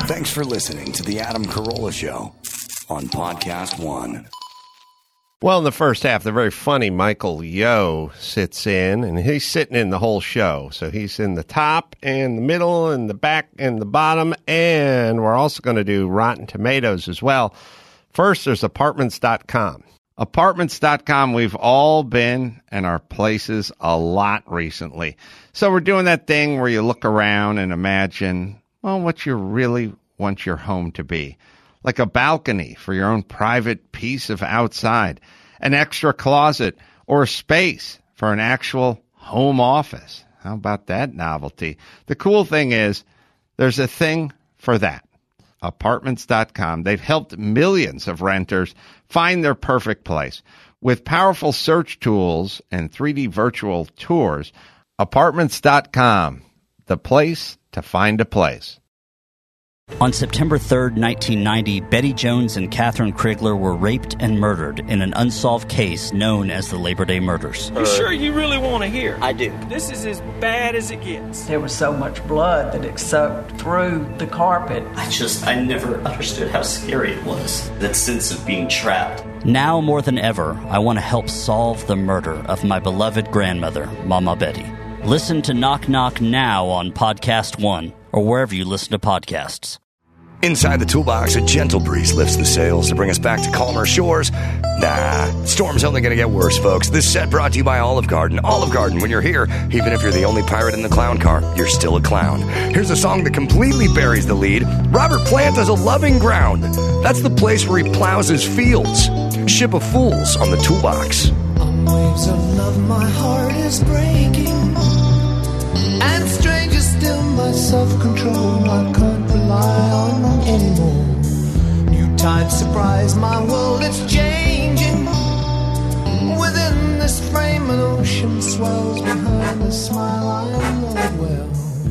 Thanks for listening to The Adam Carolla Show on Podcast One. Well, in the first half, the very funny Michael Yo sits in, and he's sitting in the whole show. So he's in the top and the middle and the back and the bottom, and we're also going to do Rotten Tomatoes as well. First, there's Apartments.com. Apartments.com, we've all been and our places a lot recently. So we're doing that thing where you look around and imagine, well, what you really want your home to be. Like a balcony for your own private piece of outside, an extra closet, or a space for an actual home office. How about that novelty? The cool thing is there's a thing for that. Apartments.com. They've helped millions of renters find their perfect place. With powerful search tools and 3D virtual tours, Apartments.com, the place to find a place. On September 3rd, 1990, Betty Jones and Catherine Krigler were raped and murdered in an unsolved case known as the Labor Day Murders. You sure you really want to hear? I do. This is as bad as it gets. There was so much blood that it soaked through the carpet. I never understood how scary it was. That sense of being trapped. Now more than ever, I want to help solve the murder of my beloved grandmother, Mama Betty. Listen to Knock Knock now on Podcast One, or wherever you listen to podcasts. Inside the toolbox, a gentle breeze lifts the sails to bring us back to calmer shores. Nah, storm's only going to get worse, folks. This set brought to you by Olive Garden. Olive Garden, when you're here, even if you're the only pirate in the clown car, you're still a clown. Here's a song that completely buries the lead. Robert Plant has a loving ground. That's the place where he plows his fields. Ship of Fools on the toolbox. On waves of love, my heart is breaking. And stranger still, my self-control I can't rely on anymore. New tides surprise my world, it's changing. Within this frame, an ocean swells behind the smile I know well.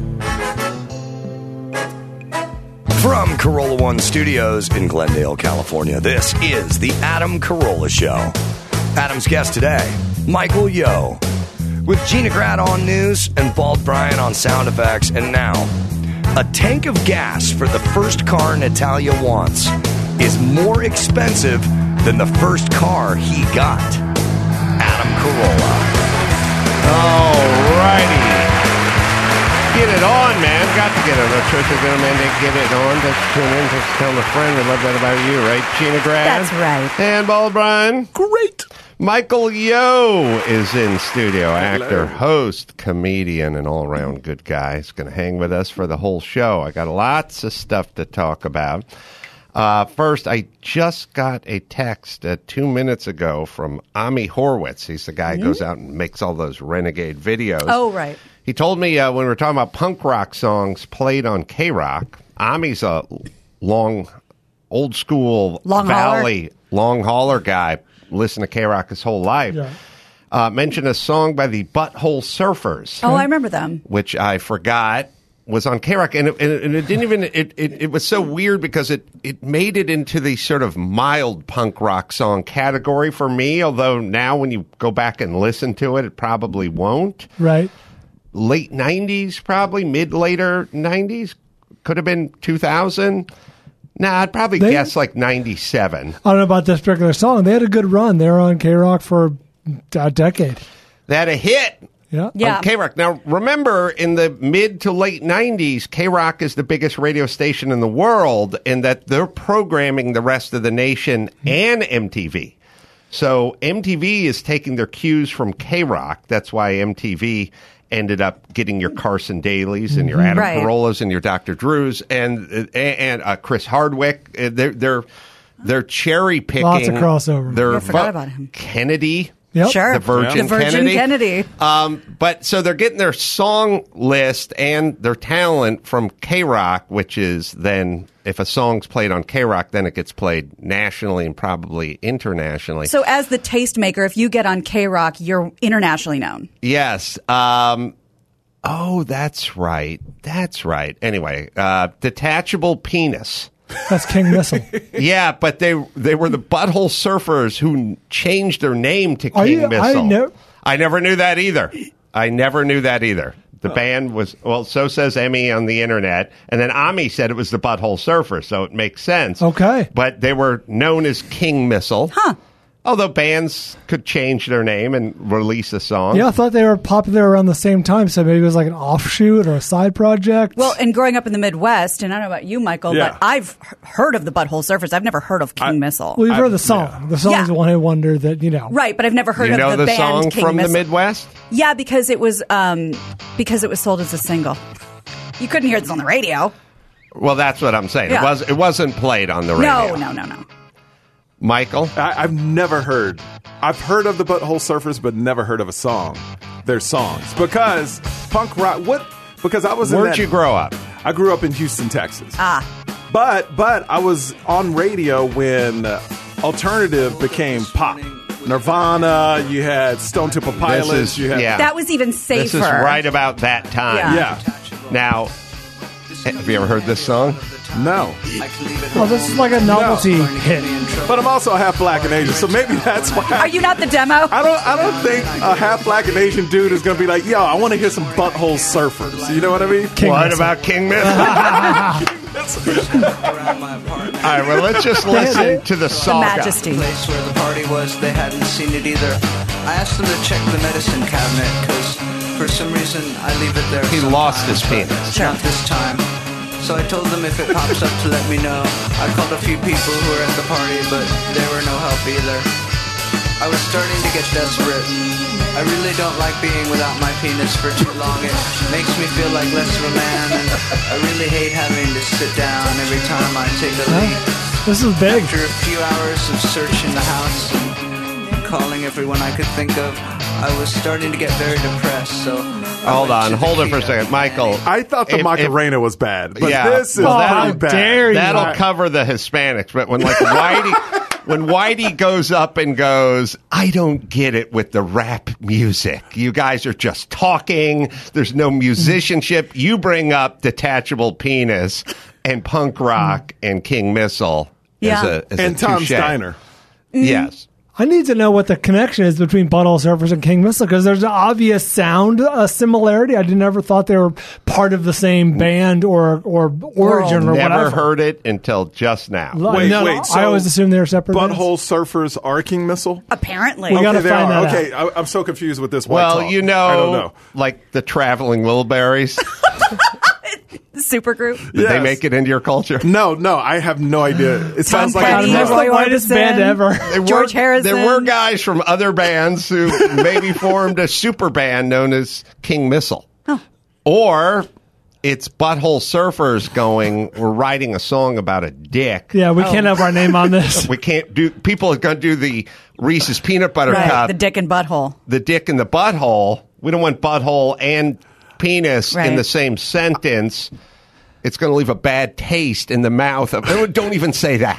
From Carolla One Studios in Glendale, California, this is The Adam Carolla Show. Adam's guest today, Michael Yo. With Gina Grad on news and Bald Brian on sound effects. And now, a tank of gas for the first car Natalia wants is more expensive than the first car he got. Adam Carolla. All righty. Get it on, man. Got to get it on. Trisha Gilman, get it on. Just tune in. Just tell a friend. We love that about you, right, Gina Grad? That's right. And Bald Brian. Great. Michael Yo is in studio. Actor, host, comedian, and all-around good guy. He's going to hang with us for the whole show. I got lots of stuff to talk about. First, I just got a text 2 minutes ago from Ami Horowitz. He's the guy who goes out and makes all those renegade videos. Oh, right. He told me when we were talking about punk rock songs played on K-Rock, Ami's a old-school Valley long hauler guy. Listened to K-Rock his whole life. Yeah. Mentioned a song by the Butthole Surfers. Oh, I remember them. Which I forgot was on K-Rock. And it didn't even, it was so weird because it made it into the sort of mild punk rock song category for me. Although now when you go back and listen to it, it probably won't. Right. Late 90s, probably. Later 90s. Could have been 2000. Nah, I'd probably guess like 97. I don't know about this particular song. They had a good run. They were on K-Rock for a decade. They had a hit yeah. on K-Rock. Now, remember, in the mid to late 90s, K-Rock is the biggest radio station in the world, and that they're programming the rest of the nation and MTV. So MTV is taking their cues from K-Rock. That's why MTV ended up getting your Carson Dailies and your Adam Carollas and your Dr. Drews and Chris Hardwick. They're cherry picking. Lots of crossover. I forgot about him. Kennedy. Yep. Sure. The Virgin Kennedy. But so they're getting their song list and their talent from K-Rock, which is then, if a song's played on K-Rock, then it gets played nationally and probably internationally. So as the tastemaker, if you get on K-Rock, you're internationally known. Yes. Oh, that's right. That's right. Anyway, Detachable Penis. That's King Missile. Yeah, but they were the Butthole Surfers who changed their name to King Missile. I never knew that either. The band was, well, so says Emmy on the internet. And then Ami said it was the Butthole Surfers, so it makes sense. Okay. But they were known as King Missile. Huh. Although bands could change their name and release a song. Yeah, I thought they were popular around the same time, so maybe it was like an offshoot or a side project. Well, and growing up in the Midwest, and I don't know about you, Michael, but I've heard of the Butthole Surfers. I've never heard of King Missile. Well, you've heard the song. Yeah. The song's one hit wonder that, you know. Right, but I've never heard you know of the band song King from Missile. the Midwest? Yeah, because it was sold as a single. You couldn't hear this on the radio. Well, that's what I'm saying. Yeah. It wasn't played on the radio. No. Michael? I've never heard. I've heard of the Butthole Surfers, but never heard of a song. Their songs. Because punk rock, because I was Where'd you grow up? I grew up in Houston, Texas. Ah. But I was on radio when alternative became pop. Nirvana, you had Stone Temple Pilots. That was even safer. This is right about that time. Yeah. Now, have you ever heard this song? No. Well, this is like a novelty hit. But I'm also half black and Asian, so maybe that's why. Are you not the demo? I don't think a half black and Asian dude is going to be like, yo, I want to hear some Butthole Surfers. You know what I mean? What about King Missile? All right, well, let's just listen to the song. The Majesty. Place where the party was, they hadn't seen it either. I asked them to check the medicine cabinet, because for some reason I leave it there. He lost his penis. Not this time. So I told them if it pops up to let me know. I called a few people who were at the party, but they were no help either. I was starting to get desperate. I really don't like being without my penis for too long. It makes me feel like less of a man, and I really hate having to sit down every time I take a leak. This is big. After a few hours of searching the house and calling everyone I could think of, I was starting to get very depressed, so... Hold on, hold it for a second. Michael. I thought the Macarena was bad, but this is that'll, pretty bad. That'll cover the Hispanics, but when like Whitey goes up and goes, I don't get it with the rap music. You guys are just talking. There's no musicianship. You bring up Detachable Penis and punk rock and King Missile as and a Tom touche. Steiner. Yes. I need to know what the connection is between Butthole Surfers and King Missile, because there's an obvious sound similarity. I never thought they were part of the same band or origin or Never whatever. heard it until just now. Wait, so I always assumed they were separate bands. Butthole Surfers are King Missile? Apparently. We gotta they find are. that Okay, I'm so confused with this white Well, talk. you I don't know. like the Traveling Wilburys. Supergroup. Did they make it into your culture? No, I have no idea. It sounds like Petty, That's Roy the whitest Orbison, band ever. George Harrison. There were guys from other bands who maybe formed a super band known as King Missile. Or it's Butthole Surfers going, we're writing a song about a dick. Yeah, we can't have our name on this. We can't do, people are going to do the Reese's Peanut Butter Right, Cup. the dick and butthole. The dick and the butthole. We don't want butthole and penis in Right. the same sentence. It's going to leave a bad taste in the mouth of. Don't even say that.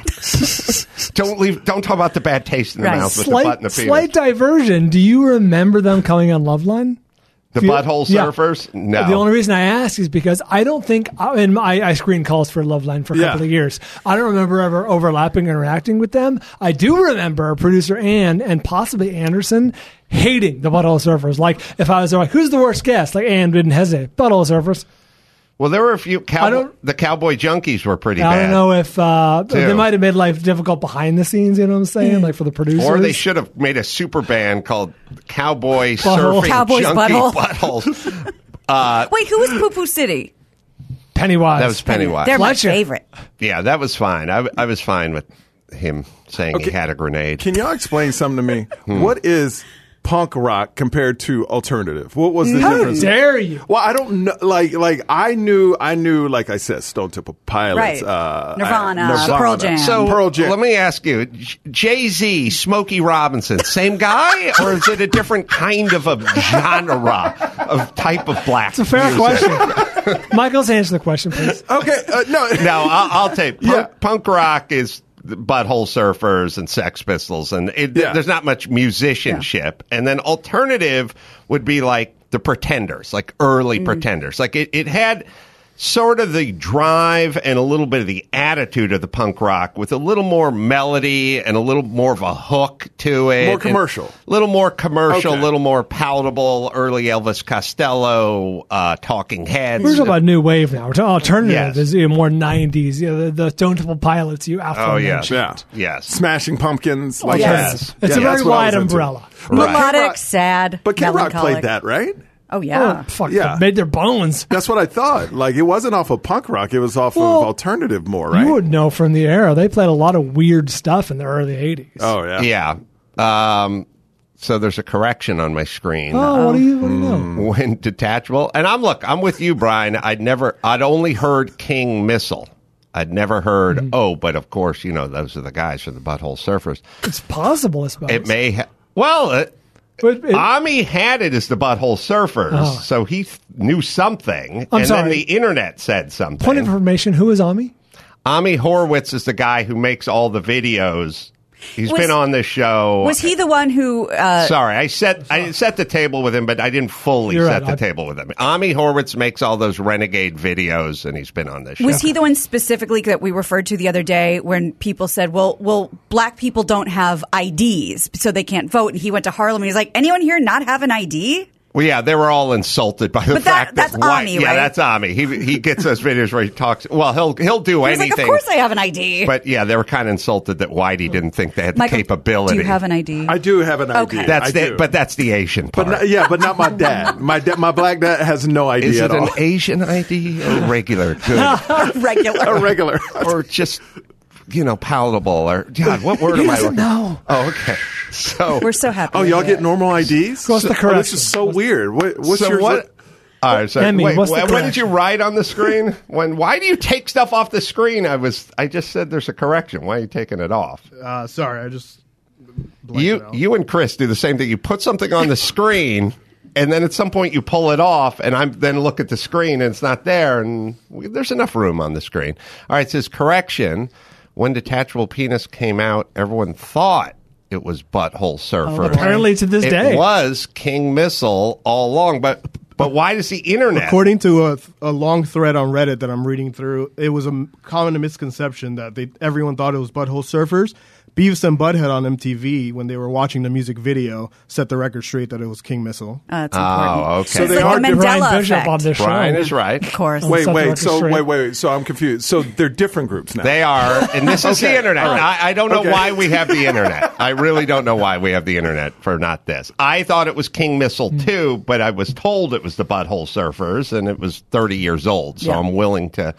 Don't talk about the bad taste in the mouth with the butt and the penis. Slight diversion. Do you remember them coming on Loveline? The Butthole Surfers? No. The only reason I ask is because I don't think, and I screened calls for Loveline for a couple of years. I don't remember ever overlapping and interacting with them. I do remember producer Ann and possibly Anderson hating the Butthole Surfers. Like, if I was like, who's the worst guest? Like, Ann didn't hesitate. Butthole Surfers. Well, there were a few. The Cowboy Junkies were pretty bad. I don't know if they might have made life difficult behind the snes, you know what I'm saying? Like for the producers. Or they should have made a super band called Cowboy Butthole. Surfing Cowboys Junkie Butthole. Buttholes. Wait, who was Poo Poo City? Pennywise. That was Pennywise. They're my Fletcher. favorite. Yeah, that was fine. I was fine with him saying he had a grenade. Can y'all explain something to me? What is punk rock compared to alternative? What was the difference? How dare you? Well, I don't know. Like I knew. Like I said, Stone Temple Pilots, Right. Nirvana, Pearl Jam. So Pearl Jam. let me ask you, Jay-Z, Smokey Robinson, same guy, or is it a different kind of a genre of type of black? It's a fair music? question. Michael's answer the question, please. Okay, no. No, I'll take Yeah. punk rock is the Butthole Surfers and Sex Pistols, and there's not much musicianship. And then alternative would be like the Pretenders, like early Pretenders. Like it had sort of the drive and a little bit of the attitude of the punk rock with a little more melody and a little more of a hook to it. More commercial. A little more commercial, a Okay. little more palatable, early Elvis Costello, Talking Heads. We're talking about new wave now. We're talking alternative Yes. is more 90s. The Stone Temple Pilots you Oh, yes. mentioned. Yes. Smashing Pumpkins. Like Yes. It's a Yeah, very that's what I wide was into. umbrella. Melodic, sad, But Kid Rock melancholic. played that, right? Oh, yeah. Fuck, Yeah. they made their bones. That's what I thought. Like, it wasn't off of punk rock. It was off of alternative more, right? You would know from the era. They played a lot of weird stuff in the early 80s. Oh, yeah. Yeah. So there's a correction on my screen. Oh, what do you know? When detachable. And I'm with you, Brian. I'd only heard King Missile. I'd never heard, but of course, those are the guys from the Butthole Surfers. It's possible, I suppose. It may Ami had it as the Butthole Surfers, so he knew something. I'm and sorry. then the internet said something. Point of information, who is Ami? Ami Horowitz is the guy who makes all the videos. He's been on this show. Was he the one who... Sorry, I set the table with him, but I didn't fully You're set right. the table with him. Ami Horowitz makes all those Renegade videos, and he's been on this show. Was he the one specifically that we referred to the other day when people said, well, black people don't have IDs, so they can't vote? And he went to Harlem, and he's like, anyone here not have an ID? Well, yeah, they were all insulted by the But fact that's that white. Ami, Yeah, right? that's Ami. He gets those videos where he talks. Well, he'll do He was anything. like, of course I have an ID. But yeah, they were kind of insulted that Whitey didn't think they had the Michael, capability. do you have an ID? I do have an Okay. idea. That's I do. but that's the Asian part. But not my dad. My black dad has no idea Is it at all. an Asian ID or regular? Good. Regular. A regular. Or just palatable? Or God, what word am I looking? know. Oh, okay. So We're so happy. Oh, to y'all hear get it. normal IDs? What's the This correction? is so weird. What's so your what? All right, so Emmy, wait, what's the what did correction? you write on the screen? Why do you take stuff off the screen? I just said there's a correction. Why are you taking it off? Sorry, I just blanked it out. You and Chris do the same thing. You put something on the screen, and then at some point you pull it off, and I then look at the screen and it's not there, and there's enough room on the screen. All right, it says correction. When Detachable Penis came out, everyone thought it was Butthole Surfer. Apparently to this day. It was King Missile all along, but why does the internet? According to a long thread on Reddit that I'm reading through, it was a common misconception that everyone thought it was Butthole Surfers. Beavis and Butthead on MTV, when they were watching the music video, set the record straight that it was King Missile. That's important. Oh, okay. So It's they like are the different. Mandela Brian Bishop effect. on this show. Brian is right. Of course. Wait. Set the record straight. So I'm confused. So they're different groups now. They are, and this is the Okay, internet. all right. I don't know Okay. why we have the internet. I really don't know why we have the internet for not this. I thought it was King Missile too, but I was told it was the Butthole Surfers, and it was 30 years old, so Yeah. I'm willing to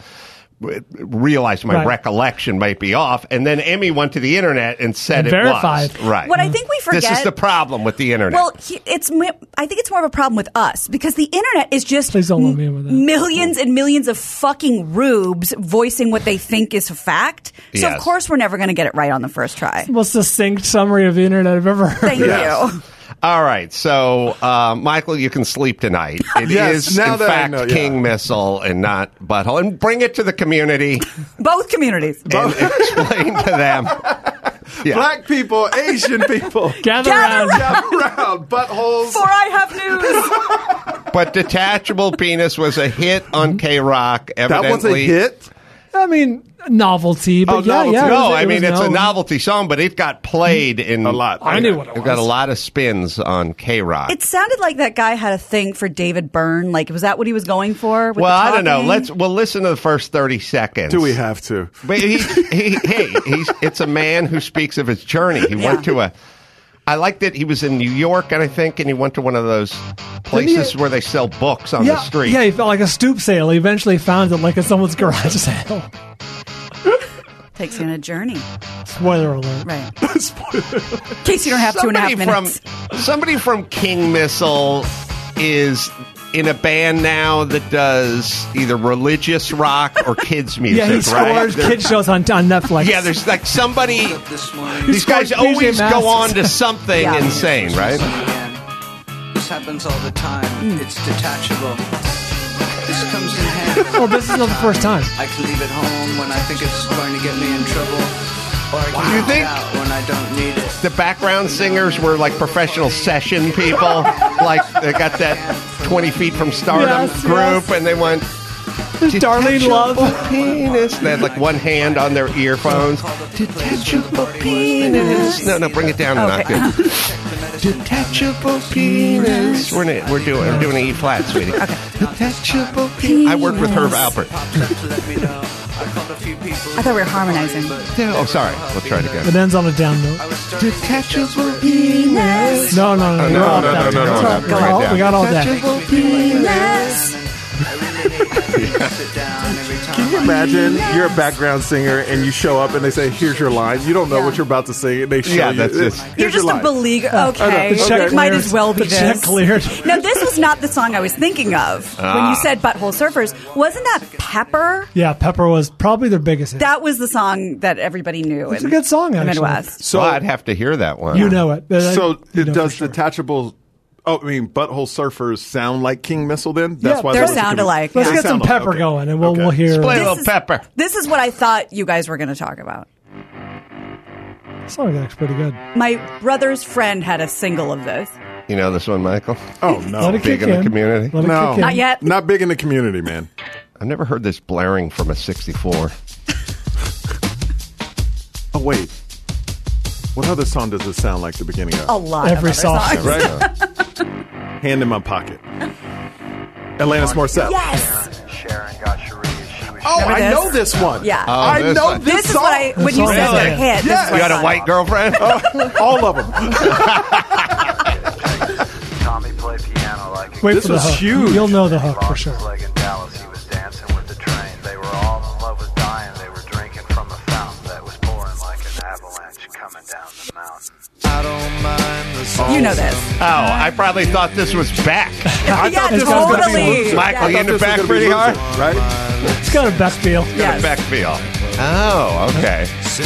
realize my Right. recollection might be off. And then Emmy went to the internet and said And it verified. was. Right. What I think we forget... This is the problem with the internet. Well, I think it's more of a problem with us because the internet is just Please don't let me in with that. millions and millions of fucking rubes voicing what they think is a fact. So Yes. of course we're never going to get it right on the first try. Most succinct summary of the internet I've ever heard. Thank you. All right, so Michael, you can sleep tonight. It Yes, is, now in that I fact, know, yeah. King Missile and not Butthole. And bring it to the community Both communities. and explain to them. Yeah. Black people, Asian people. Gather Gather around. Gather around. Buttholes. For I have news. But Detachable Penis was a hit on K-Rock, That evidently. was a hit? I mean, novelty, but novelty. yeah. No, it I mean, was it's a known. novelty song, but it got played in A lot. I knew what it It got a was. lot of spins on K-Rock. It sounded like that guy had a thing for David Byrne. Like, was that what he was going for? With Well, the I don't know. talking? We'll listen to the first 30 seconds. Do we have to? But it's a man who speaks of his journey. He went to I like that he was in New York, and he went to one of those places where they sell books on the street. Yeah, he felt like a stoop sale. He eventually found it like at someone's garage sale. Takes you on a journey. Spoiler alert. Right. In case you don't have 2.5 minutes. Somebody from King Missile is in a band now that does either religious rock or kids music, Yeah, he right? scores kid shows on Netflix. Yeah, there's like somebody. This morning. These guys scores PJ always Masks. go on to something Yeah. insane, right? This happens all the time. It's detachable. This comes in handy. Well, this is not the first time. I can leave it home when I think it's going to get me in trouble. Or I can You take think- it out when I don't need it. The background singers were like professional session people, like they got that 20 Feet from Stardom Yes, group, yes. and they went. Darlene Love. Penis. They had like one hand on their earphones. Detachable penis. No, bring it down a knock. Detachable penis. We're doing an E flat, sweetie. Okay. Detachable penis. I worked with Herb Alpert. I thought we were harmonizing. Oh, sorry. We'll try it again. It ends on a down note. Detachable penis. No. We got all that. Detachable penis. Can you imagine you're a background singer and you show up and they say, "Here's your line." You don't know what you're about to sing, and they show you. That's just. You're just a beleaguered. Okay, check it might as well be the check this. cleared. Now, this was not the song I was thinking of when you said Butthole Surfers. Wasn't that Pepper? Yeah, Pepper was probably their biggest hit. That was the song that everybody knew. It's a good song, in the actually. Midwest. So I'd have to hear that one. You know it. So You know does for sure. Detachable... Butthole Surfers sound like King Missile then? That's why they that was sound alike. Let's Yeah. get some Pepper going, and we'll hear. Play a little Pepper. This is what I thought you guys were going to talk about. This song looks pretty good. My brother's friend had a single of this. You know this one, Michael? Oh, no. Let it Big kick in the community? Let it No. kick in. Not yet. Not big in the community, man. I've never heard this blaring from a 64. Oh, wait. What other song does this sound like the beginning of? A lot Every of other songs. Right? Hand in my pocket. Alanis Morissette. Yes. Oh, Remember I this? know this one. Yeah. I this know one. this This is song. what I, when you song said is their good. hit, this Yes. is You what got I a white thought. girlfriend? All of them. Tommy play piano like Wait This for the was hook. huge. You'll know the hook for sure. leg in Dallas, he was dancing with the train. They were all in love with dying. They were drinking from a fountain that was pouring like an avalanche coming down the mountain. I don't mind the song. You know this. Oh, I probably thought this was Beck. I Yeah, thought this was going to be totally. Loser. Michael, I you thought into this was Beck gonna be pretty Loser, hard? right? It's got a best feel. Yes. Beck feel. Oh, okay.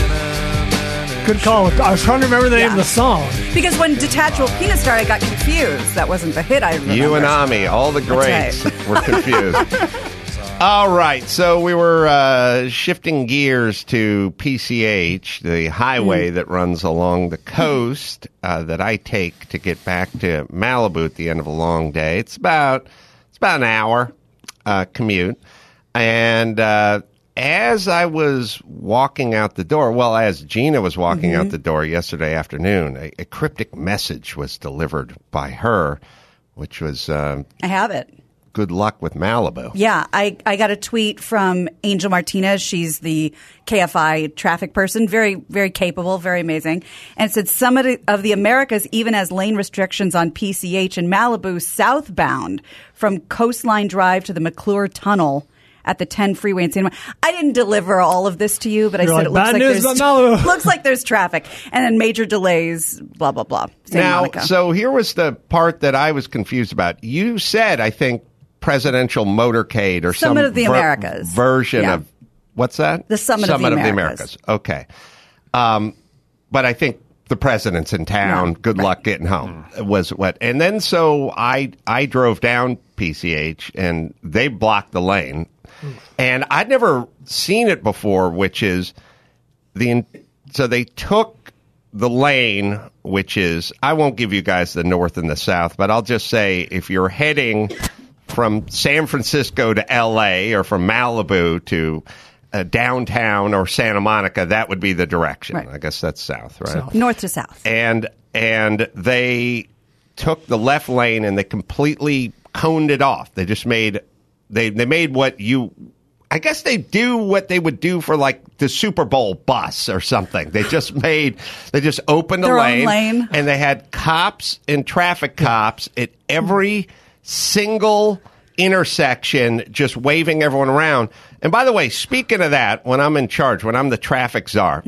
Good call. I was trying to remember the name of the song. Because when Detachable Penis started, I got confused. That wasn't the hit I remember. You and Ami, all the greats, That's were confused. All right, so we were shifting gears to PCH, the highway that runs along the coast that I take to get back to Malibu at the end of a long day. It's about an hour commute, and as I was walking out the door, well, as Gina was walking out the door yesterday afternoon, a cryptic message was delivered by her, which was I have it. good luck with Malibu. Yeah, I got a tweet from Angel Martinez. She's the KFI traffic person. Very, very capable, very amazing. And it said Summit of the Americas even has lane restrictions on PCH in Malibu southbound from Coastline Drive to the McClure Tunnel at the 10 freeway in Santa Monica. I didn't deliver all of this to you, but I You're said like, it "Bad news looks about Malibu." looks like there's traffic. And then major delays, blah, blah, blah. Santa Now, Monica. so here was the part that I was confused about. You said, I think, presidential motorcade or Summit some of the Americas. version Yeah. of what's that? The Summit of the Americas. Okay, but I think the president's in town. Yeah, Good luck getting home. Was what, and then so I drove down PCH and they blocked the lane, and I'd never seen it before. Which is so they took the lane, which is, I won't give you guys the north and the south, but I'll just say if you're heading from San Francisco to L.A. or from Malibu to downtown or Santa Monica, that would be the direction. Right. I guess that's south, right? North to south. And they took the left lane and they completely coned it off. They just made they made what you. I guess they do what they would do for like the Super Bowl bus or something. They just opened Their a own lane. and they had cops and traffic cops at every single intersection just waving everyone around. And by the way, speaking of that, when I'm in charge, when I'm the traffic czar,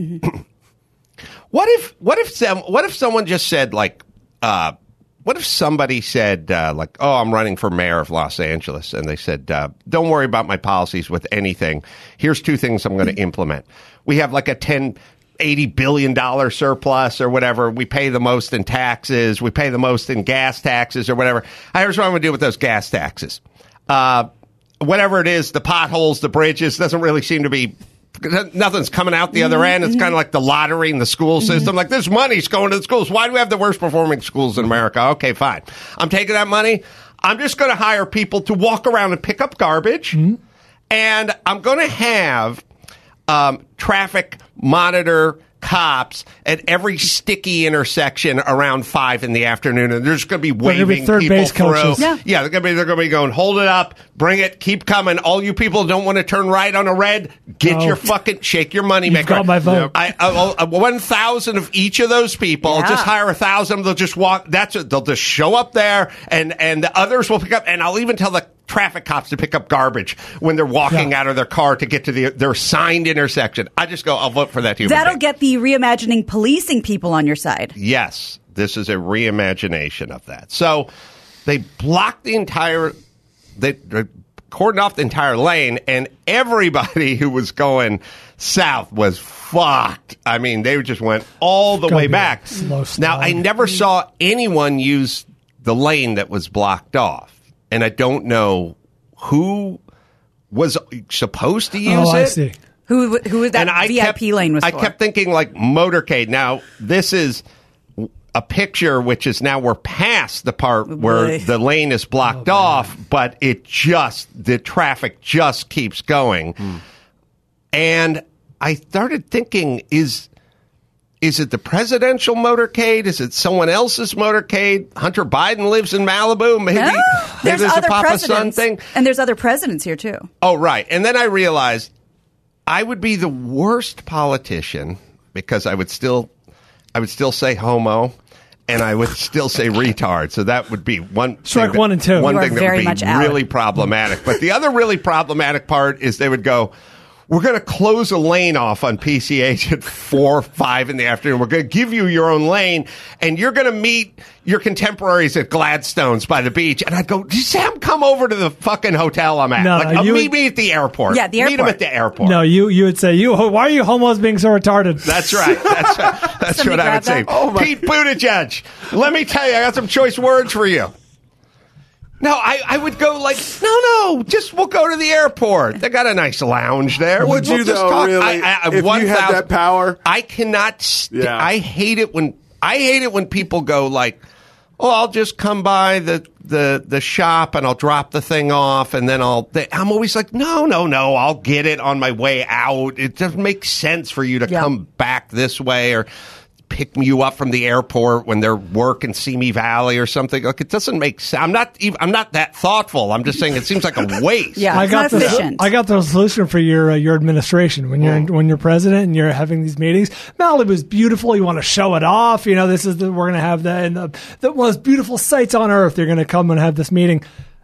what if someone just said like, what if somebody said, like, oh, I'm running for mayor of Los Angeles, and they said, don't worry about my policies with anything. Here's two things I'm going to implement. We have like a $80 billion surplus or whatever. We pay the most in taxes. We pay the most in gas taxes or whatever. Here's what I'm going to do with those gas taxes. Whatever it is, the potholes, the bridges, doesn't really seem to be... Nothing's coming out the other end. It's kind of like the lottery in the school system. Like, this money's going to the schools. Why do we have the worst performing schools in America? Okay, fine. I'm taking that money. I'm just going to hire people to walk around and pick up garbage. And I'm going to have traffic monitor cops at every sticky intersection around 5 in the afternoon, and there's going to be waving third people base through. coaches. Yeah, they're going to be going, hold it up, bring it, keep coming. All you people don't want to turn right on a red, get your fucking, shake your money maker. Got my vote. 1,000 of each of those people. Just hire 1,000. They'll just walk. That's it. They'll just show up there, and the others will pick up. And I'll even tell the traffic cops to pick up garbage when they're walking out of their car to get to their assigned intersection. I just go, I'll vote for that human That'll being. get the reimagining policing people on your side. Yes, this is a reimagination of that. So they blocked they cordoned off the entire lane, and everybody who was going south was fucked. I mean, they just went all the way back. Now, I never saw anyone use the lane that was blocked off. And I don't know who was supposed to use it. I see. Who was that VIP lane was for? I kept thinking like motorcade. Now, this is a picture which is now we're past the part where the lane is blocked off, but the traffic just keeps going. And I started thinking, is it the presidential motorcade? Is it someone else's motorcade? Hunter Biden lives in Malibu. Maybe there's a other Papa-son presidents, thing. and there's other presidents here too. Oh, right. And then I realized I would be the worst politician because I would still say homo, and I would still say retard. So that would be strike 1 and 2. One you thing are that very would much be out. really problematic. But the other really problematic part is they would go, we're going to close a lane off on PCH at 4 or 5 in the afternoon. We're going to give you your own lane, and you're going to meet your contemporaries at Gladstone's by the beach. And I'd go, Sam, come over to the fucking hotel I'm at. No, meet me at the airport. Yeah, the airport. Meet him at the airport. No, you would say, why are you homos being so retarded? That's right. That's what I would say. Pete Buttigieg, let me tell you, I got some choice words for you. No, I would go like, no, just we'll go to the airport. They got a nice lounge there. Would you just though, talk. really? If you had that power? I cannot. I hate it when people go like, oh, I'll just come by the shop and I'll drop the thing off and then I'm always like, no, I'll get it on my way out. It doesn't make sense for you to come back this way or pick you up from the airport when they're work in Simi Valley or something. Like, it doesn't make sense. I'm not that thoughtful. I'm just saying it seems like a waste. I got the solution for your administration when you're president and you're having these meetings. Malibu's beautiful. You want to show it off. You know, we're going to have the most beautiful sights on earth. You're going to come and have this meeting.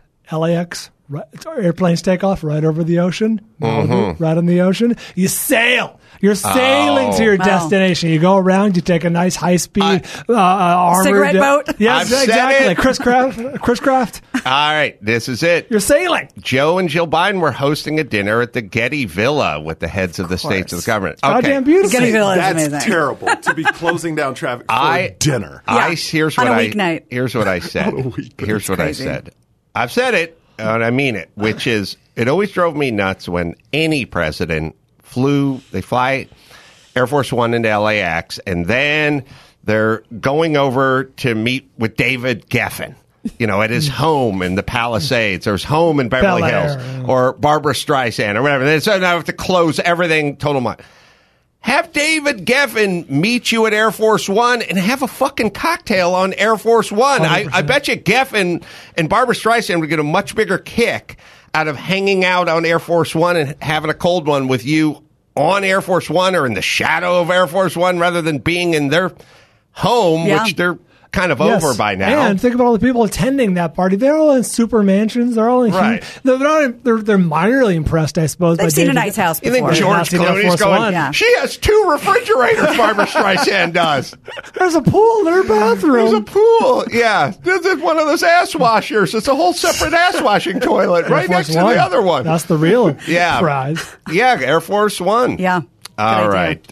LAX, airplanes take off right over the ocean, right on the ocean. You sail. You're sailing to your destination. You go around. You take a nice high-speed armored cigarette boat. Yes, exactly. Chris Craft. All right, this is it. You're sailing. Joe and Jill Biden were hosting a dinner at the Getty Villa with the heads of the states of the government. It's goddamn beautiful. Getty Villa is That's amazing. terrible to be closing down traffic for dinner. Here's what on a I weeknight. Here's what I said. Here's what I said. I've said it, and I mean it. Which is, it always drove me nuts when any president they fly Air Force One into LAX, and then they're going over to meet with David Geffen, at his home in the Palisades, or his home in Beverly Hills, or Barbara Streisand, or whatever. So now I have to close everything, total mind. Have David Geffen meet you at Air Force One and have a fucking cocktail on Air Force One. I bet you Geffen and Barbara Streisand would get a much bigger kick out of hanging out on Air Force One and having a cold one with you on Air Force One or in the shadow of Air Force One rather than being in their home, which they're kind of over by now. And think about all the people attending that party. They're all in super mansions. They're all in they're minorly impressed, I suppose. They've seen a nice house before. You think George Clooney's going, she has 2 refrigerators, Barbara Streisand does. There's a pool in her bathroom. There's a pool, yeah. There's one of those ass washers. It's a whole separate ass washing toilet right next to the other one. That's the real prize. Yeah, Air Force One. Yeah. All right.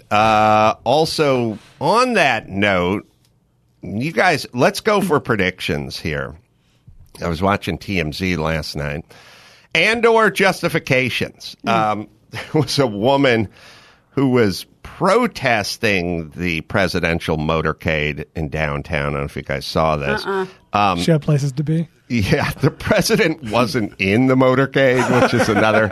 Also, on that note, you guys, let's go for predictions here. I was watching TMZ last night. And/or justifications. There was a woman who was protesting the presidential motorcade in downtown. I don't know if you guys saw this. She had places to be. Yeah, the president wasn't in the motorcade, which is another.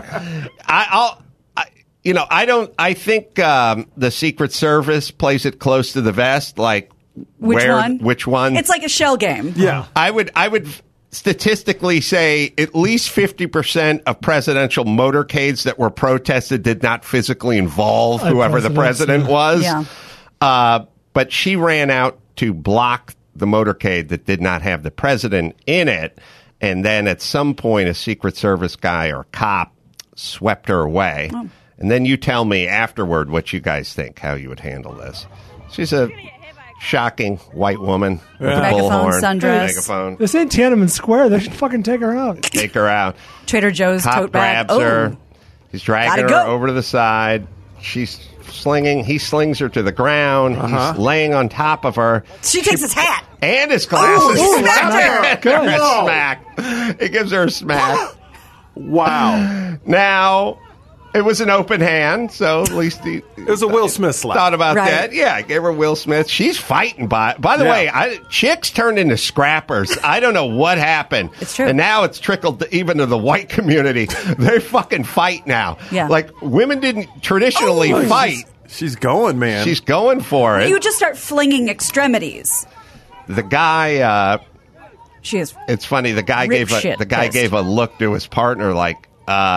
I think the Secret Service plays it close to the vest. Like Which one? Which one? It's like a shell game. Yeah, I would statistically say at least 50% of presidential motorcades that were protested did not physically involve whoever the president was. Yeah. But she ran out to block the motorcade that did not have the president in it. And then at some point, a Secret Service guy or cop swept her away. Oh. And then you tell me afterward what you guys think, how you would handle this. She's a shocking white woman with a bullhorn. Sundress. Megaphone. This ain't Tiananmen Square. They should fucking take her out. Take her out. Trader Joe's Cop tote bag. grabs her. He's dragging her go. over to the side. She's slinging. He slings her to the ground. He's laying on top of her. She takes his hat. And his glasses. He smacked her. A smack. He gives her a smack. Wow. Now, it was an open hand, so at least he... It was a Will Smith slap. Thought about that. Yeah, I gave her Will Smith. She's fighting by the way, chicks turned into scrappers. I don't know what happened. It's true. And now it's trickled even to the white community. They fucking fight now. Yeah. Like, women didn't traditionally fight. She's going, man. She's going for it. You just start flinging extremities. The guy... She is. It's funny. The guy gave a look to his partner like,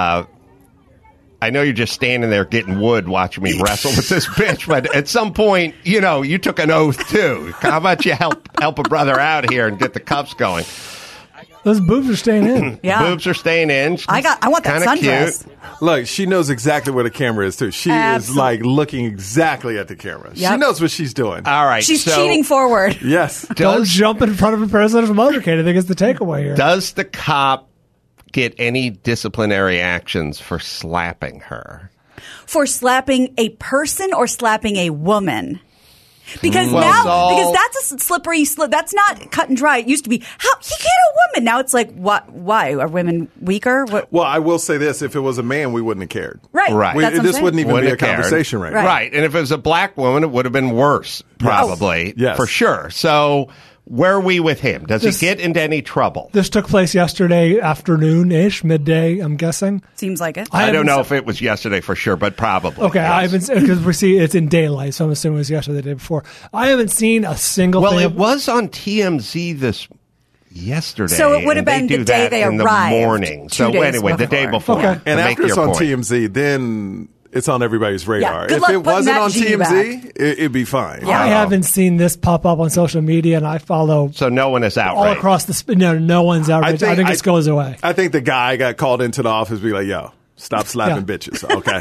I know you're just standing there getting wood watching me wrestle with this bitch, but at some point, you took an oath too. How about you help a brother out here and get the cuffs going? Those boobs are staying in. Yeah. Boobs are staying in. I want that sundress. Cute. Look, she knows exactly where the camera is too. She is like looking exactly at the camera. Yep. She knows what she's doing. All right. She's cheating forward. Yes. Don't jump in front of a president of a motorcade. I think it's the takeaway here. Does the cop get any disciplinary actions for slapping her? For slapping a person or slapping a woman? Because because that's a slippery slope. That's not cut and dry. It used to be, how he can't a woman. Now it's like, what? Why are women weaker? What? Well, I will say this: if it was a man, we wouldn't have cared. Right. Right. This wouldn't even be a conversation right now. Right. And if it was a black woman, it would have been worse, probably. Yes. For sure. So where are we with him? Does he get into any trouble? This took place yesterday afternoon-ish, midday, I'm guessing. Seems like it. I don't know if it was yesterday for sure, but probably. Okay, yes. I haven't, because we see it's in daylight, so I'm assuming it was yesterday, the day before. I haven't seen a single thing. Well, it was on TMZ yesterday. So it would have been the day they in arrived. The morning. So anyway, the day before. Okay. And after it's on TMZ, then it's on everybody's radar. Good If luck it wasn't on putting that TMZ, it'd be fine. I haven't seen this pop up on social media, and I follow. So no one is outraged. All across the no one's outraged. I think this goes away. I think the guy got called into the office, be like, "Yo, stop slapping bitches." Okay,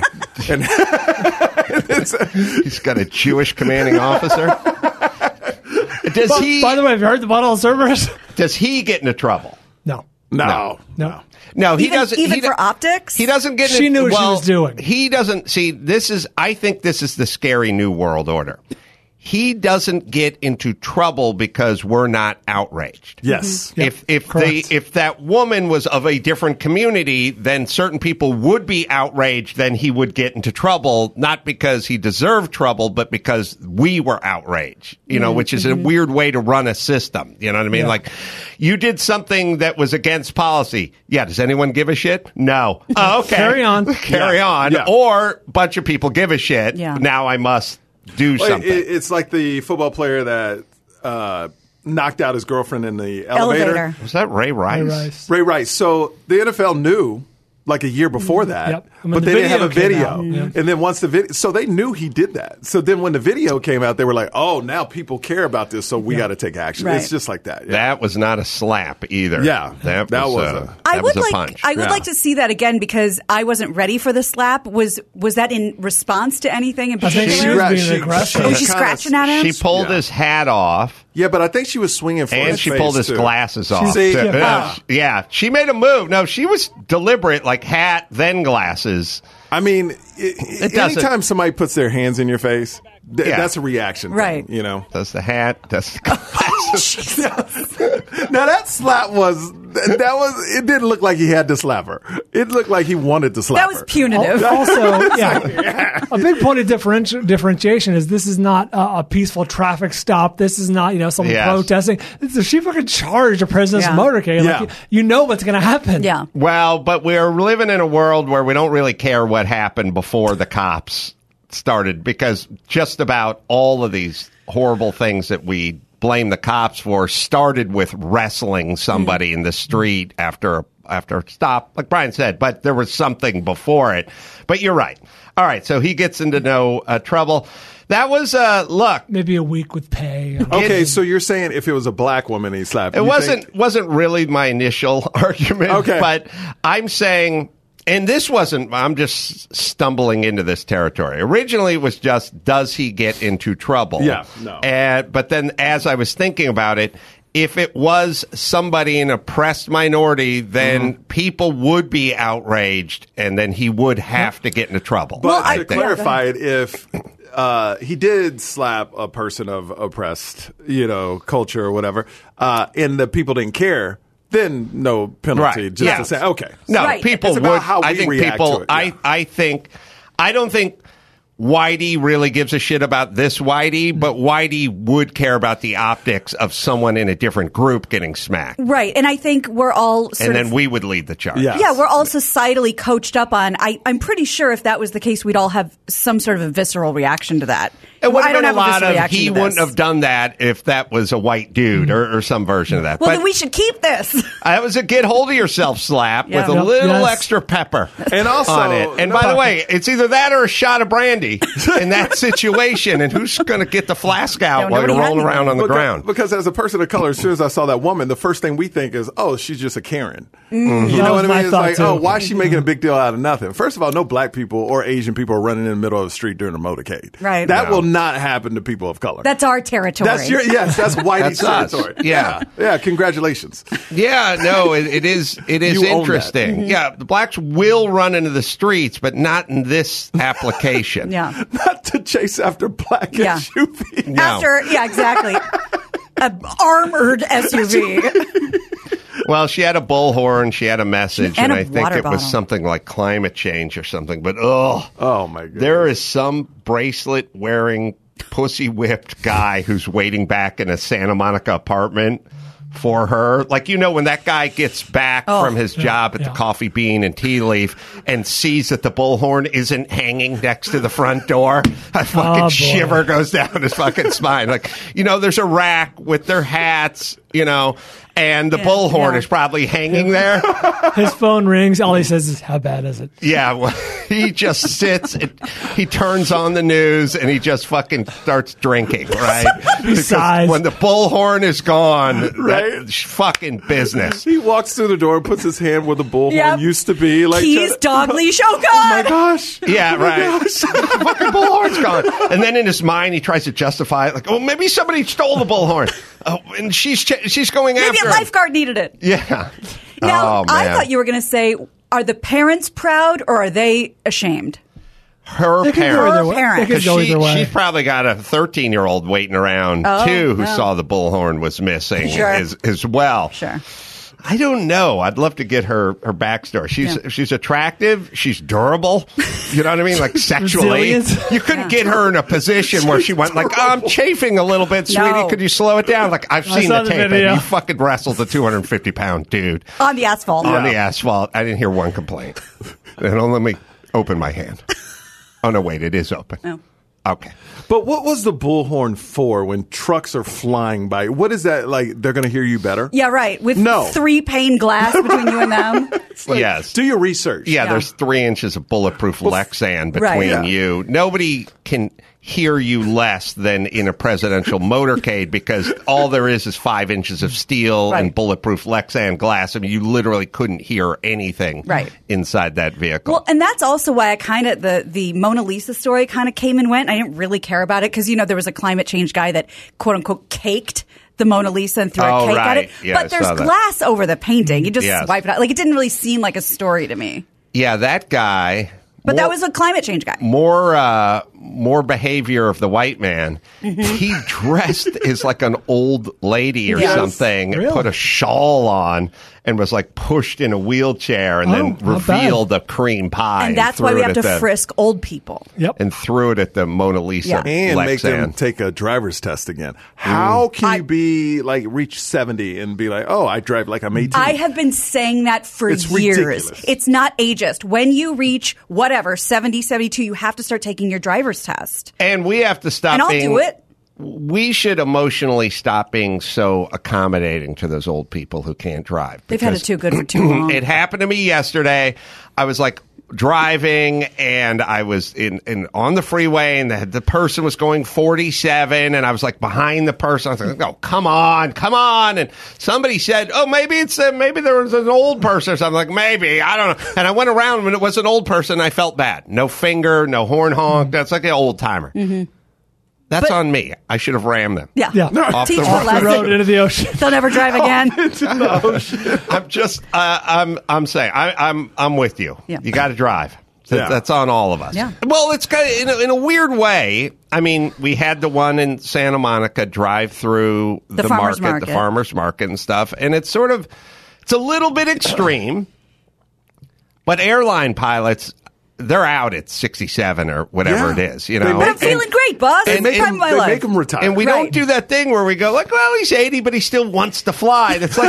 and he's got a Jewish commanding officer. Does he? By the way, have you heard the bottle of Cerberus? Does he get into trouble? No. No, he doesn't. Even for optics? He doesn't get. She knew what she was doing. He doesn't see. I think this is the scary new world order. He doesn't get into trouble because we're not outraged. Yes. If that woman was of a different community, then certain people would be outraged. Then he would get into trouble, not because he deserved trouble, but because we were outraged. Which is a weird way to run a system. You know what I mean? Yeah. Like, you did something that was against policy. Yeah. Does anyone give a shit? No. Oh, okay. Carry on. Carry on. Yeah. Or a bunch of people give a shit. Yeah. Now I must do something. It's like the football player that knocked out his girlfriend in the elevator. Was that Ray Rice? Ray Rice. So the NFL knew like a year before that, but they didn't have a video. And then once the video, so they knew he did that. So then when the video came out, they were like, "Oh, now people care about this, so we got to take action." Right. It's just like that. Yeah. That was not a slap either. Yeah, that was a punch. I would like to see that again because I wasn't ready for the slap. Was that in response to anything in particular? I think she was being aggressive. Was she scratching at him? She pulled his hat off. Yeah, but I think she was swinging for his face, and she pulled his glasses off. See, she made a move. No, she was deliberate, like hat, then glasses. I mean, anytime somebody puts their hands in your face, That's a reaction right? Thing, you know, does the hat, does the glasses. Now that slap was it didn't look like he had to slap her. It looked like he wanted to slap her. That was punitive. Also, a big point of differentiation is this is not a peaceful traffic stop. This is not someone protesting. She fucking charged a president's motorcade. Like, you know what's going to happen. Yeah. Well, but we're living in a world where we don't really care what happened before the cops started, because just about all of these horrible things that we blame the cops for started with wrestling somebody in the street after a stop, like Brian said, but there was something before it. But you're right. All right, so he gets into no trouble. That was, look. Maybe a week with pay. Okay, so you're saying if it was a black woman he slapped. It wasn't really my initial argument. Okay. But I'm saying, and this wasn't, I'm just stumbling into this territory. Originally it was just, does he get into trouble? Yeah, no. But then as I was thinking about it, if it was somebody in a oppressed minority, then people would be outraged, and then he would have to get into trouble. But to clarify it, if he did slap a person of oppressed, culture or whatever, and the people didn't care, then no penalty. Right. Just to say, okay. No, people it's would. About how we I think react people. to it, I don't think Whitey really gives a shit about this Whitey, but Whitey would care about the optics of someone in a different group getting smacked. Right. And I think we're all we would lead the charge. Yes. Yeah, we're all societally coached up on, I'm pretty sure if that was the case, we'd all have some sort of a visceral reaction to that. It would have been a lot of, he wouldn't have done that if that was a white dude or some version of that. Well, then we should keep this. That was a get hold of yourself slap with a little extra pepper and also, on it. And by the way, it's either that or a shot of brandy in that situation. And who's going to get the flask out while you're rolling around on the ground? Because as a person of color, as soon as I saw that woman, the first thing we think is, oh, she's just a Karen. Mm-hmm. You know what I mean? It's like, oh, why is she making a big deal out of nothing? First of all, no black people or Asian people are running in the middle of the street during a motorcade. Right. That will not happen to people of color. That's our territory. That's Whitey's territory. Yeah. Congratulations. Yeah, no, it is interesting. Yeah, the blacks will run into the streets, but not in this application. Yeah. Not to chase after black SUVs. No. Exactly. An armored SUV. Well, she had a bullhorn, she had a message, and I think it bottle. was something like climate change or something. But oh my God, there is some bracelet wearing, pussy whipped guy who's waiting back in a Santa Monica apartment for her. Like, when that guy gets back from his job at the Coffee Bean and Tea Leaf and sees that the bullhorn isn't hanging next to the front door, a fucking shiver goes down his fucking spine. Like, there's a rack with their hats, and the bullhorn is probably hanging there. His phone rings. All he says is, how bad is it? Yeah, well, he just sits, he turns on the news, and he just fucking starts drinking, right? Besides, when the bullhorn is gone, that's fucking business. He walks through the door and puts his hand where the bullhorn used to be. Like, keys, dog leash, oh God! Oh my gosh. Yeah, right. The fucking bullhorn's gone. And then in his mind, he tries to justify it, like, oh, maybe somebody stole the bullhorn. Oh, and she's going after maybe a lifeguard needed it. Yeah. Now, I thought you were going to say, are the parents proud or are they ashamed? Her parents. Because she's probably got a 13-year-old waiting around, too, who saw the bullhorn was missing as well. Sure. I don't know. I'd love to get her backstory. She's attractive. She's durable. You know what I mean? Like sexually. You couldn't get her in a position where she went like, I'm chafing a little bit, sweetie. No. Could you slow it down? Like, I've seen the tape. Video. You fucking wrestled a 250-pound dude. On the asphalt. On the asphalt. I didn't hear one complaint. Don't let me open my hand. Oh, no, wait. It is open. Oh. Okay. But what was the bullhorn for when trucks are flying by? What is that like? They're going to hear you better? Yeah, right. With 3 pane glass between you and them. Like, yes. Do your research. Yeah, there's 3 inches of bulletproof Lexan between you. Nobody can hear you less than in a presidential motorcade because all there is 5 inches of steel and bulletproof Lexan glass. I mean, you literally couldn't hear anything inside that vehicle. Well, and that's also why I kind of, the Mona Lisa story kind of came and went. I didn't really care about it because, there was a climate change guy that, quote unquote, caked the Mona Lisa and threw a cake at it. Yeah, but there's glass over the painting. You just swipe it out. Like, it didn't really seem like a story to me. Yeah, that guy. But that was a climate change guy. More more behavior of the white man. He dressed as like an old lady or something, Really? put a shawl on, and was like pushed in a wheelchair, and then revealed a cream pie. And that's why we have to frisk old people. Yep. And threw it at the Mona Lisa. And make them Lexan. take a driver's test again. How can you be like reach 70 and be like, oh, I drive like I'm 18? I have been saying that for It's years. ridiculous. It's not ageist. When you reach whatever, 70, 72, you have to start taking your driver's test. And we have to stop And I'll being, do it. We should emotionally stop being so accommodating to those old people who can't drive. They've had it too good for too long. It happened to me yesterday. I was like driving, and I was in on the freeway, and the person was going 47, and I was like behind the person. I was like, "Oh, come on!" And somebody said, "Oh, maybe maybe there was an old person or something." Like, maybe, I don't know. And I went around when it was an old person. I felt bad. No finger, no horn honk. That's like an old timer. That's on me. I should have rammed them. Yeah. Off Teach the them a lesson. Road into the ocean. They'll never drive again. I'm just. I'm saying. I'm with you. Yeah. You got to drive. That's on all of us. Yeah. Well, it's kind of in a weird way. I mean, we had the one in Santa Monica drive through the farmers market, the farmers market and stuff, and it's a little bit extreme. But airline pilots, they're out at 67 or whatever it is, you know. But I'm feeling great, boss. They make them retire. And we don't do that thing where we go like, well, he's 80, but he still wants to fly. And it's like,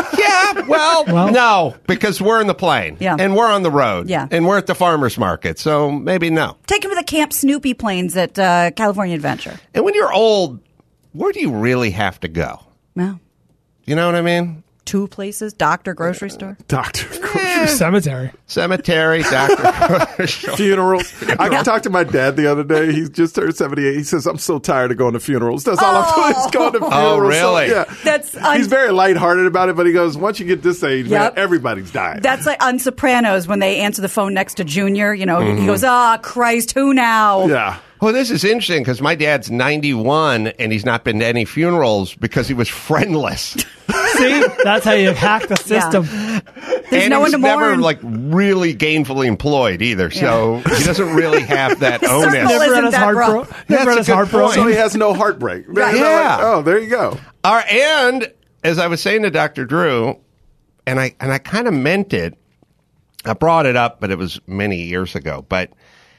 no, because we're in the plane. Yeah. And we're on the road. Yeah. And we're at the farmer's market. So maybe no. Take him to the Camp Snoopy planes at California Adventure. And when you're old, where do you really have to go? No. You know what I mean? 2 places, doctor, grocery store. Cemetery, doctor, grocery store. Funerals. I talked to my dad the other day. He just turned 78. He says, I'm so tired of going to funerals. That's all I'm doing is going to funerals. Oh, really? So, yeah. He's very lighthearted about it, but he goes, once you get this age, man, everybody's dying. That's like on Sopranos when they answer the phone next to Junior. You know, Mm-hmm. he goes, Christ, who now? Yeah. Well, this is interesting because my dad's 91 and he's not been to any funerals because he was friendless. See, that's how you hack the system. There's and no one he's to never mourn. like really gainfully employed either, so he doesn't really have that onus. Never had his heart That's a good point. So he has no heartbreak. Right. They're Yeah. like, oh, there you go. And as I was saying to Dr. Drew, and I kind of meant it. I brought it up, but it was many years ago. But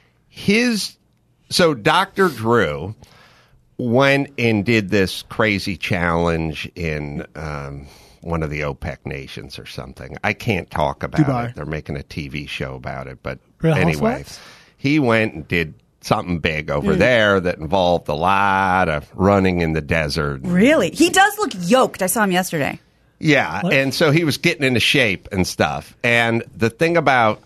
so Dr. Drew went and did this crazy challenge in one of the OPEC nations or something. I can't talk about Dubai. it. They're making a TV show about it. But Real anyway, Housewives? he went and did something big over there that involved a lot of running in the desert. Really? He does look yoked. I saw him yesterday. Yeah, and so he was getting into shape and stuff. And the thing about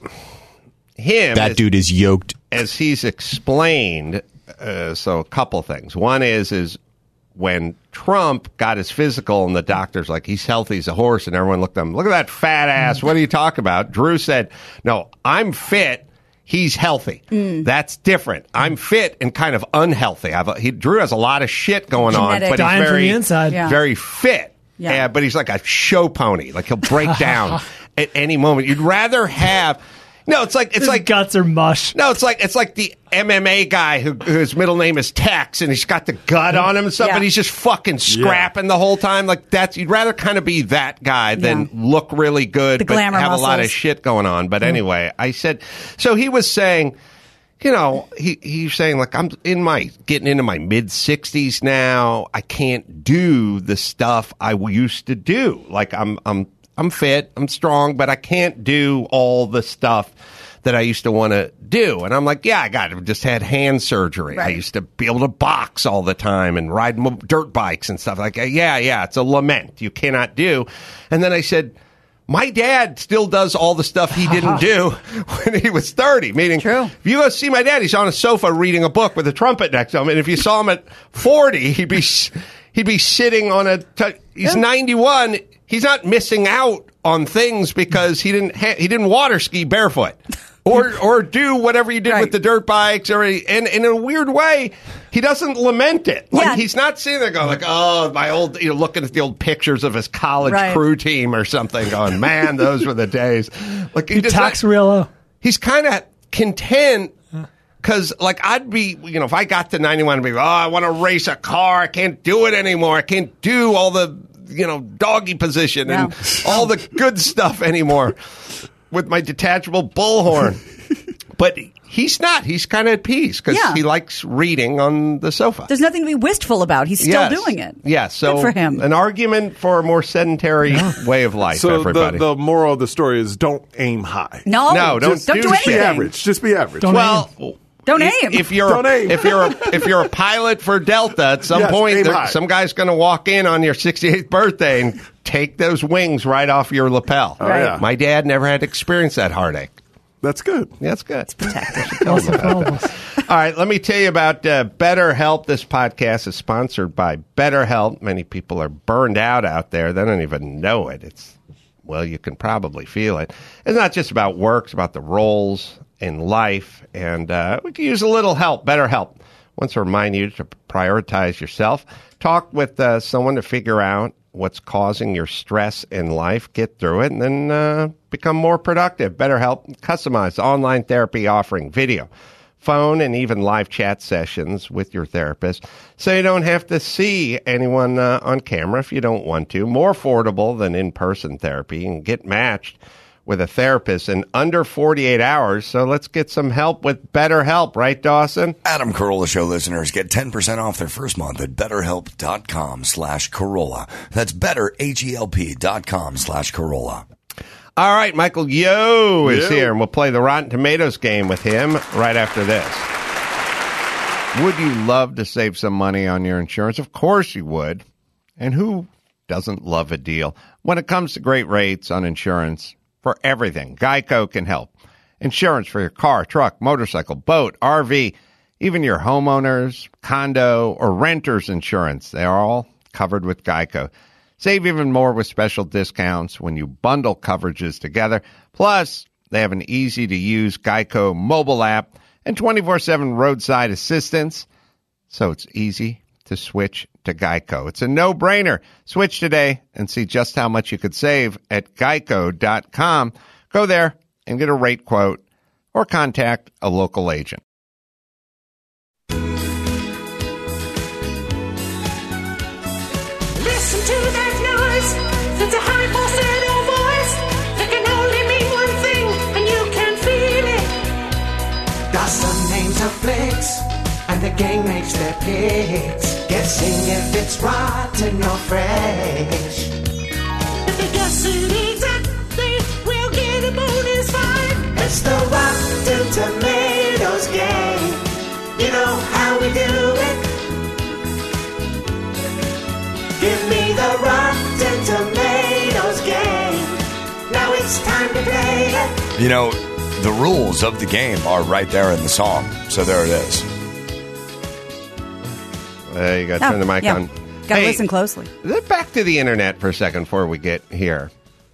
him, That dude is yoked. as he's explained, so a couple things. One is when Trump got his physical and the doctor's like, he's healthy as a horse, and everyone looked at him, look at that fat ass. What are you talking about? Drew said, no, I'm fit. He's healthy. That's different. I'm fit and kind of unhealthy. Drew has a lot of shit going Genetic. on, but Dying he's from very, the inside. Yeah. very fit. Yeah. But he's like a show pony. Like he'll break down at any moment. You'd rather have. No, it's like His guts are mush. No, it's like the MMA guy whose middle name is Tex, and he's got the gut on him and stuff, Yeah. but he's just fucking scrapping the whole time. Like you'd rather kind of be that guy than look really good, The but have glamour a lot of muscles. shit going on. But anyway, I said, so he was saying, you know, he's saying like I'm getting into my mid 60s now. I can't do the stuff I used to do. Like I'm fit, I'm strong, but I can't do all the stuff that I used to want to do. And I'm like, yeah, I just had hand surgery. I Right. used to be able to box all the time and ride dirt bikes and stuff. Like, yeah, it's a lament. You cannot do. And then I said, my dad still does all the stuff he didn't do when he was 30. Meaning, True. if you go see my dad, he's on a sofa reading a book with a trumpet next to him. And if you saw him at 40, he'd be sitting on he's 91. He's not missing out on things because he didn't water ski barefoot. Or do whatever you did Right. with the dirt bikes, and in a weird way, he doesn't lament it. Like Yeah. he's not sitting there going like, "Oh, my old," looking at the old pictures of his college Right. crew team or something, going, "Man, those were the days." Like He tax real low. he's kind of content Because, like, I'd be, if I got to 91, I'd be, I want to race a car. I can't do it anymore. I can't do all the, doggy position and all the good stuff anymore with my detachable bullhorn. But he's not. He's kind of at peace because he likes reading on the sofa. There's nothing to be wistful about. He's still doing it. Yes. So good for him. An argument for a more sedentary way of life, so everybody. The moral of the story is don't aim high. No, don't do anything. Be average. Just be average. Don't aim. If you're a pilot for Delta, at some point, some guy's going to walk in on your 68th birthday and take those wings right off your lapel. Oh, yeah. My dad never had to experience that heartache. That's good. That's good. It's protected. All right, let me tell you about BetterHelp. This podcast is sponsored by BetterHelp. Many people are burned out there. They don't even know it. You can probably feel it. It's not just about work. It's about the roles in life, and we can use a little help. BetterHelp wants to remind you to prioritize yourself. Talk with someone to figure out what's causing your stress in life, get through it, and then become more productive. BetterHelp, customized online therapy offering video, phone, and even live chat sessions with your therapist, so you don't have to see anyone on camera if you don't want to. More affordable than in-person therapy, and get matched with a therapist in under 48 hours. So let's get some help with BetterHelp, right, Dawson? Adam Carolla Show listeners get 10% off their first month at BetterHelp.com/Carolla. That's BetterHelp.com/Carolla. All right, Michael Yo is here, and we'll play the Rotten Tomatoes game with him right after this. Would you love to save some money on your insurance? Of course you would. And who doesn't love a deal? When it comes to great rates on insurance, for everything, Geico can help. Insurance for your car, truck, motorcycle, boat, RV, even your homeowners, condo, or renter's insurance. They are all covered with Geico. Save even more with special discounts when you bundle coverages together. Plus, they have an easy-to-use Geico mobile app and 24/7 roadside assistance, so it's easy to switch to Geico. It's a no-brainer. Switch today and see just how much you could save at geico.com. Go there and get a rate quote or contact a local agent. Listen to that noise. It's a high falsetto voice. It can only mean one thing, and you can feel it. Dawson names are flicks, and the gang makes their picks. Guessing if it's rotten or fresh. If they guess it exactly, we'll get a bonus 5. It's the Rotten Tomatoes game. You know how we do it. Give me the Rotten Tomatoes game. Now it's time to play it. The rules of the game are right there in the song. So there it is. You got to turn the mic on. Got to listen closely. Back to the internet for a second before we get here.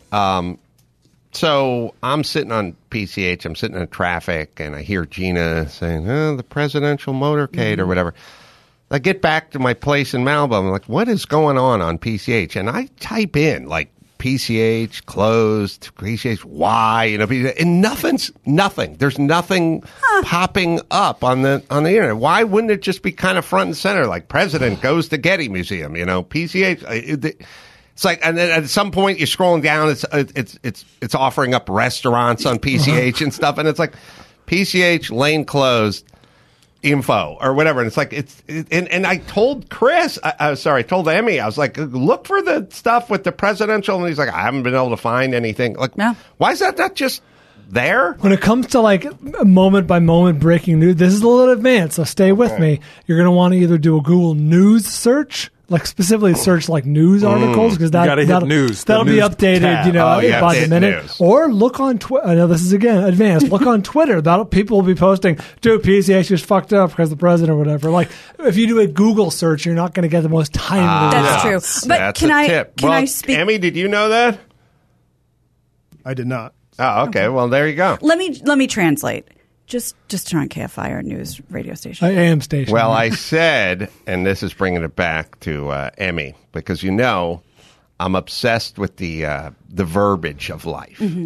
So I'm sitting on PCH. I'm sitting in traffic, and I hear Gina saying, the presidential motorcade or whatever. I get back to my place in Malibu. I'm like, what is going on PCH? And I type in, like, PCH closed, PCH why, and nothing. There's nothing popping up on the internet. Why wouldn't it just be kind of front and center, like President goes to Getty Museum, PCH? It's like, and then at some point you're scrolling down, it's offering up restaurants on PCH and stuff, and it's like PCH lane closed. Info or whatever, and it's like and I told Chris, I told Emmy, I was like, look for the stuff with the presidential, and he's like, I haven't been able to find anything. Like, why is that not just there? When it comes to like moment by moment breaking news, this is a little advanced, so stay with me. You're going to want to either do a Google News search, like specifically search like news articles, because that'll be updated, by the minute. News. Or look on Twitter. I know this is again advanced. Look on Twitter. People will be posting, dude, PCH just fucked up because the president or whatever. Like if you do a Google search, you're not going to get the most timely. That's true. But that's can a tip. I speak? Emmy, did you know that? I did not. Oh, okay. Well, there you go. Let me translate. Just turn on KFI, our news radio station. AM station. Well, I said, and this is bringing it back to Emmy, because I'm obsessed with the verbiage of life. Mm-hmm.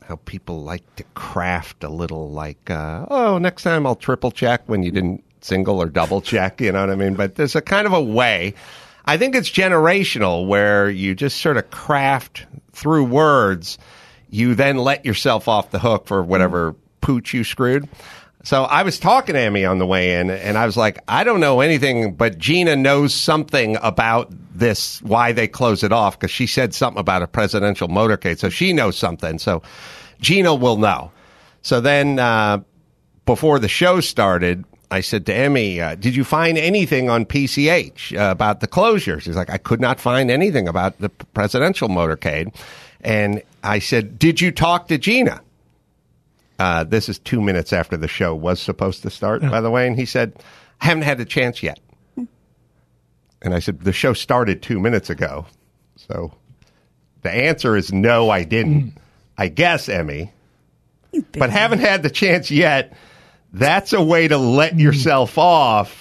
how people like to craft a little next time I'll triple check when you didn't single or double check, you know what I mean? But there's a kind of a way. I think it's generational where you just sort of craft through words. You then let yourself off the hook for whatever pooch you screwed. So I was talking to Emmy on the way in, and I was like, I don't know anything, but Gina knows something about this, why they close it off, because she said something about a presidential motorcade. So she knows something. So Gina will know. So then before the show started, I said to Emmy, did you find anything on PCH about the closure? She's like, I could not find anything about the presidential motorcade. And I said, did you talk to Gina? This is 2 minutes after the show was supposed to start, by the way. And he said, I haven't had the chance yet. And I said, the show started 2 minutes ago. So the answer is no, I didn't. I guess, Emmy. But haven't had the chance yet. That's a way to let yourself off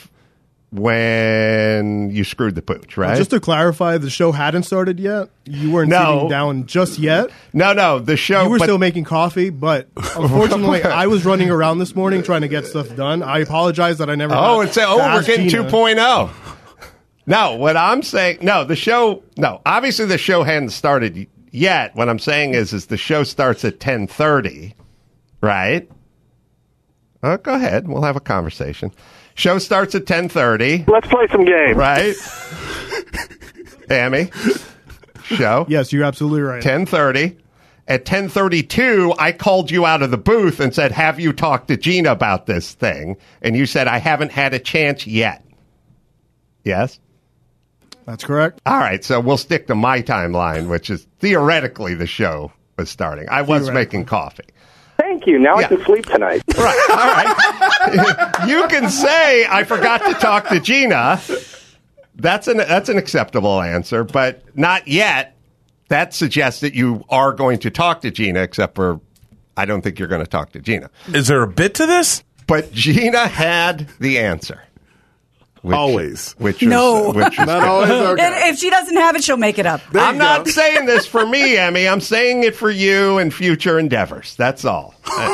when you screwed the pooch, right? Just to clarify, the show hadn't started yet. You weren't sitting down just yet. No, the show. You were still making coffee, but unfortunately, I was running around this morning trying to get stuff done. I apologize that I never. We're getting 2.0. No, what I'm saying, obviously the show hadn't started yet. What I'm saying is the show starts at 10:30, right? Go ahead. We'll have a conversation. Show starts at 10:30. Let's play some games. Right? Emmy? Show? Yes, you're absolutely right. 10:30. At 10:32, I called you out of the booth and said, have you talked to Gina about this thing? And you said, I haven't had a chance yet. Yes? That's correct. All right, so we'll stick to my timeline, which is theoretically the show was starting. I was making coffee. Thank you. Now I can sleep tonight. Right. All right. You can say I forgot to talk to Gina. That's an acceptable answer, but not yet. That suggests that you are going to talk to Gina, except for I don't think you're going to talk to Gina. Is there a bit to this? But Gina had the answer. Always. Which no. Which not always. Okay. If she doesn't have it, she'll make it up. I'm not saying this for me, Emmy. I'm saying it for you and future endeavors. That's all.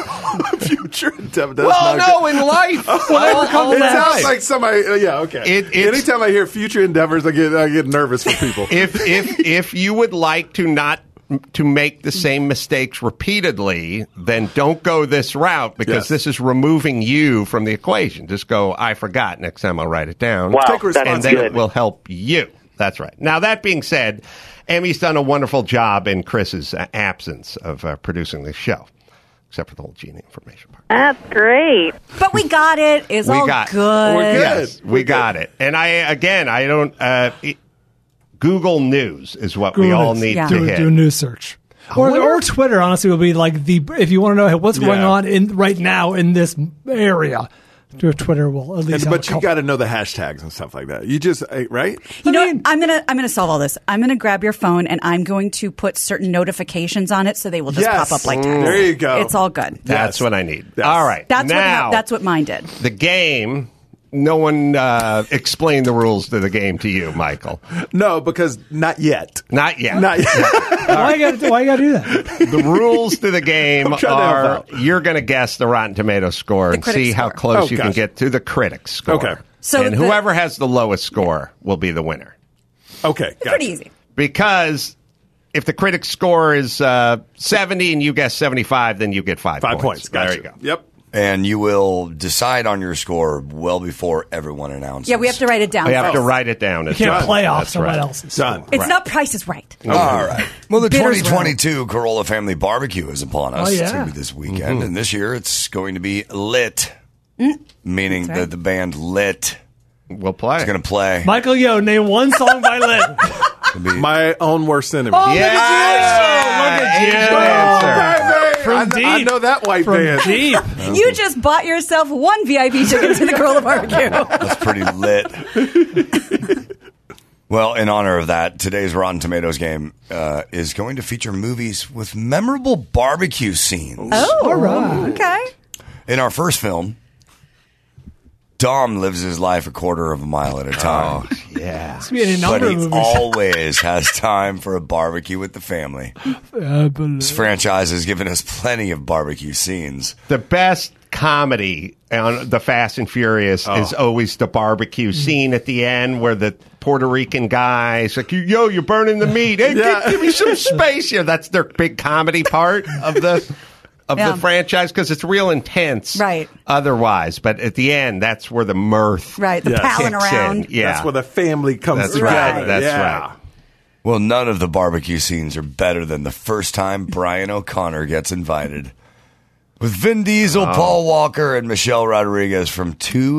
Future endeavors. In life. It sounds like somebody. Okay. Anytime I hear future endeavors, I get nervous for people. If you would like to make the same mistakes repeatedly, then don't go this route because this is removing you from the equation. Just go, I forgot. Next time I'll write it down. Wow, and then it will help you. That's right. Now, that being said, Emmy's done a wonderful job in Chris's absence of producing this show, except for the whole Gina information part. That's great. But we got it. It's all good. We're good. Yes, we got it. And I don't... Google News is what we all need to hit. Do a news search. Or Twitter, honestly, will be like if you want to know what's going on right now in this area, Twitter will at least. But you got to know the hashtags and stuff like that. You just right. You know, I'm gonna solve all this. I'm gonna grab your phone and I'm going to put certain notifications on it so they will just pop up like text. There you go. It's all good. That's what I need. Yes. All right. That's what mine did. The game. No one explained the rules to the game to you, Michael. No, because not yet. Not yet. Why you got to do that? The rules to the game are you're going to guess the Rotten Tomatoes score and see how close you can get to the critics score. Okay. And whoever has the lowest score will be the winner. Okay. It's pretty easy. Because if the critics score is 70 and you guess 75, then you get 5 points. 5 points. Gotcha. There you go. Yep. And you will decide on your score well before everyone announces. Yeah, we have to write it down. We have to write it down. You can't play off someone else's. Done. It's not Price is Right. Okay. All right. Well, the 2022 Corolla Family Barbecue is upon us. Oh, yeah. It's going to be this weekend. And this year it's going to be lit, meaning that the band Lit will play. It's going to play. Michael Yo, name one song by Lit. My Own Worst Enemy. Oh, look at you! From deep. I know that white band. Deep. You just bought yourself one VIP ticket to the Corolla Barbecue. That's pretty lit. Well, in honor of that, today's Rotten Tomatoes game is going to feature movies with memorable barbecue scenes. Oh, all right. Okay. In our first film, Dom lives his life a quarter of a mile at a time. Oh, yeah. It's been a number But of he movies. always has time for a barbecue with the family. This franchise has given us plenty of barbecue scenes. The best comedy on the Fast and Furious is always the barbecue scene at the end where the Puerto Rican guy's like, yo, you're burning the meat. Hey, give me some space here. That's their big comedy part of the franchise because it's real intense otherwise. But at the end, that's where the mirth the palling around. That's where the family comes together. Right. That's right. Well, none of the barbecue scenes are better than the first time Brian O'Connor gets invited. With Vin Diesel, Paul Walker, and Michelle Rodriguez from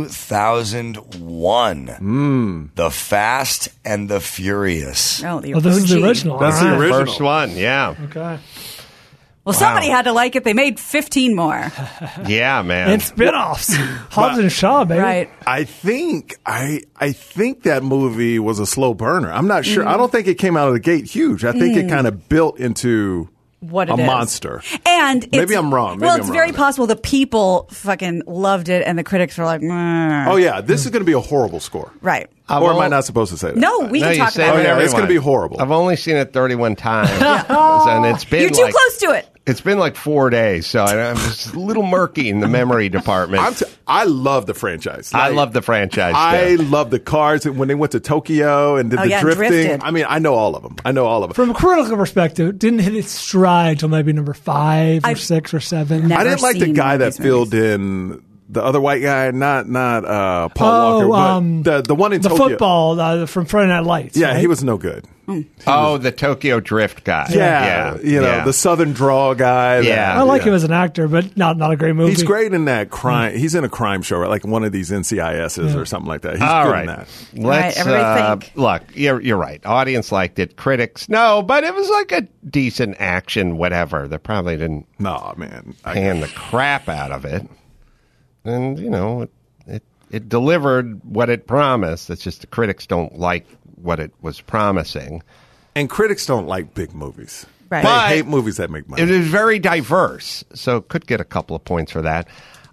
2001. The Fast and the Furious. Oh, this is the original. That's the original. First one, yeah. Okay. Well, somebody had to like it. They made 15 more. Yeah, man. And spin-offs. Hobbs and Shaw, baby. Right. I think that movie was a slow burner. I'm not sure. I don't think it came out of the gate huge. I think it kind of built into what it a is. monster. And maybe I'm wrong. It's very possible the people fucking loved it and the critics were like, meh. Oh, yeah. This is going to be a horrible score. Right. Or am I not supposed to say that? No, we can talk about it. Oh, yeah. It's going to be horrible. I've only seen it 31 times. And it's been You're too close to it. It's been like 4 days, so I'm just a little murky in the memory department. I love the franchise. I love the franchise. I love the cars when they went to Tokyo and did the drifting. Drifted. I mean, I know all of them. From a critical perspective, it didn't hit its stride until maybe number 5 or 6 or 7. I didn't like the guy that filled in the other white guy, not Paul Walker, but the one in Tokyo. The football from Friday Night Lights. Yeah, right? he was no good. The Tokyo Drift guy. Yeah. The Southern drawl guy. Yeah. I like him as an actor, but not a great movie. He's great in that crime. He's in a crime show, right? Like one of these NCISs or something like that. He's good in that. Let's look. You're right. Audience liked it. Critics, no, but it was like a decent action, whatever. They probably didn't. No, man. Pan the crap out of it, and it delivered what it promised. It's just the critics don't like what it was promising. And critics don't like big movies. Right. They hate movies that make money. It is very diverse, so could get a couple of points for that.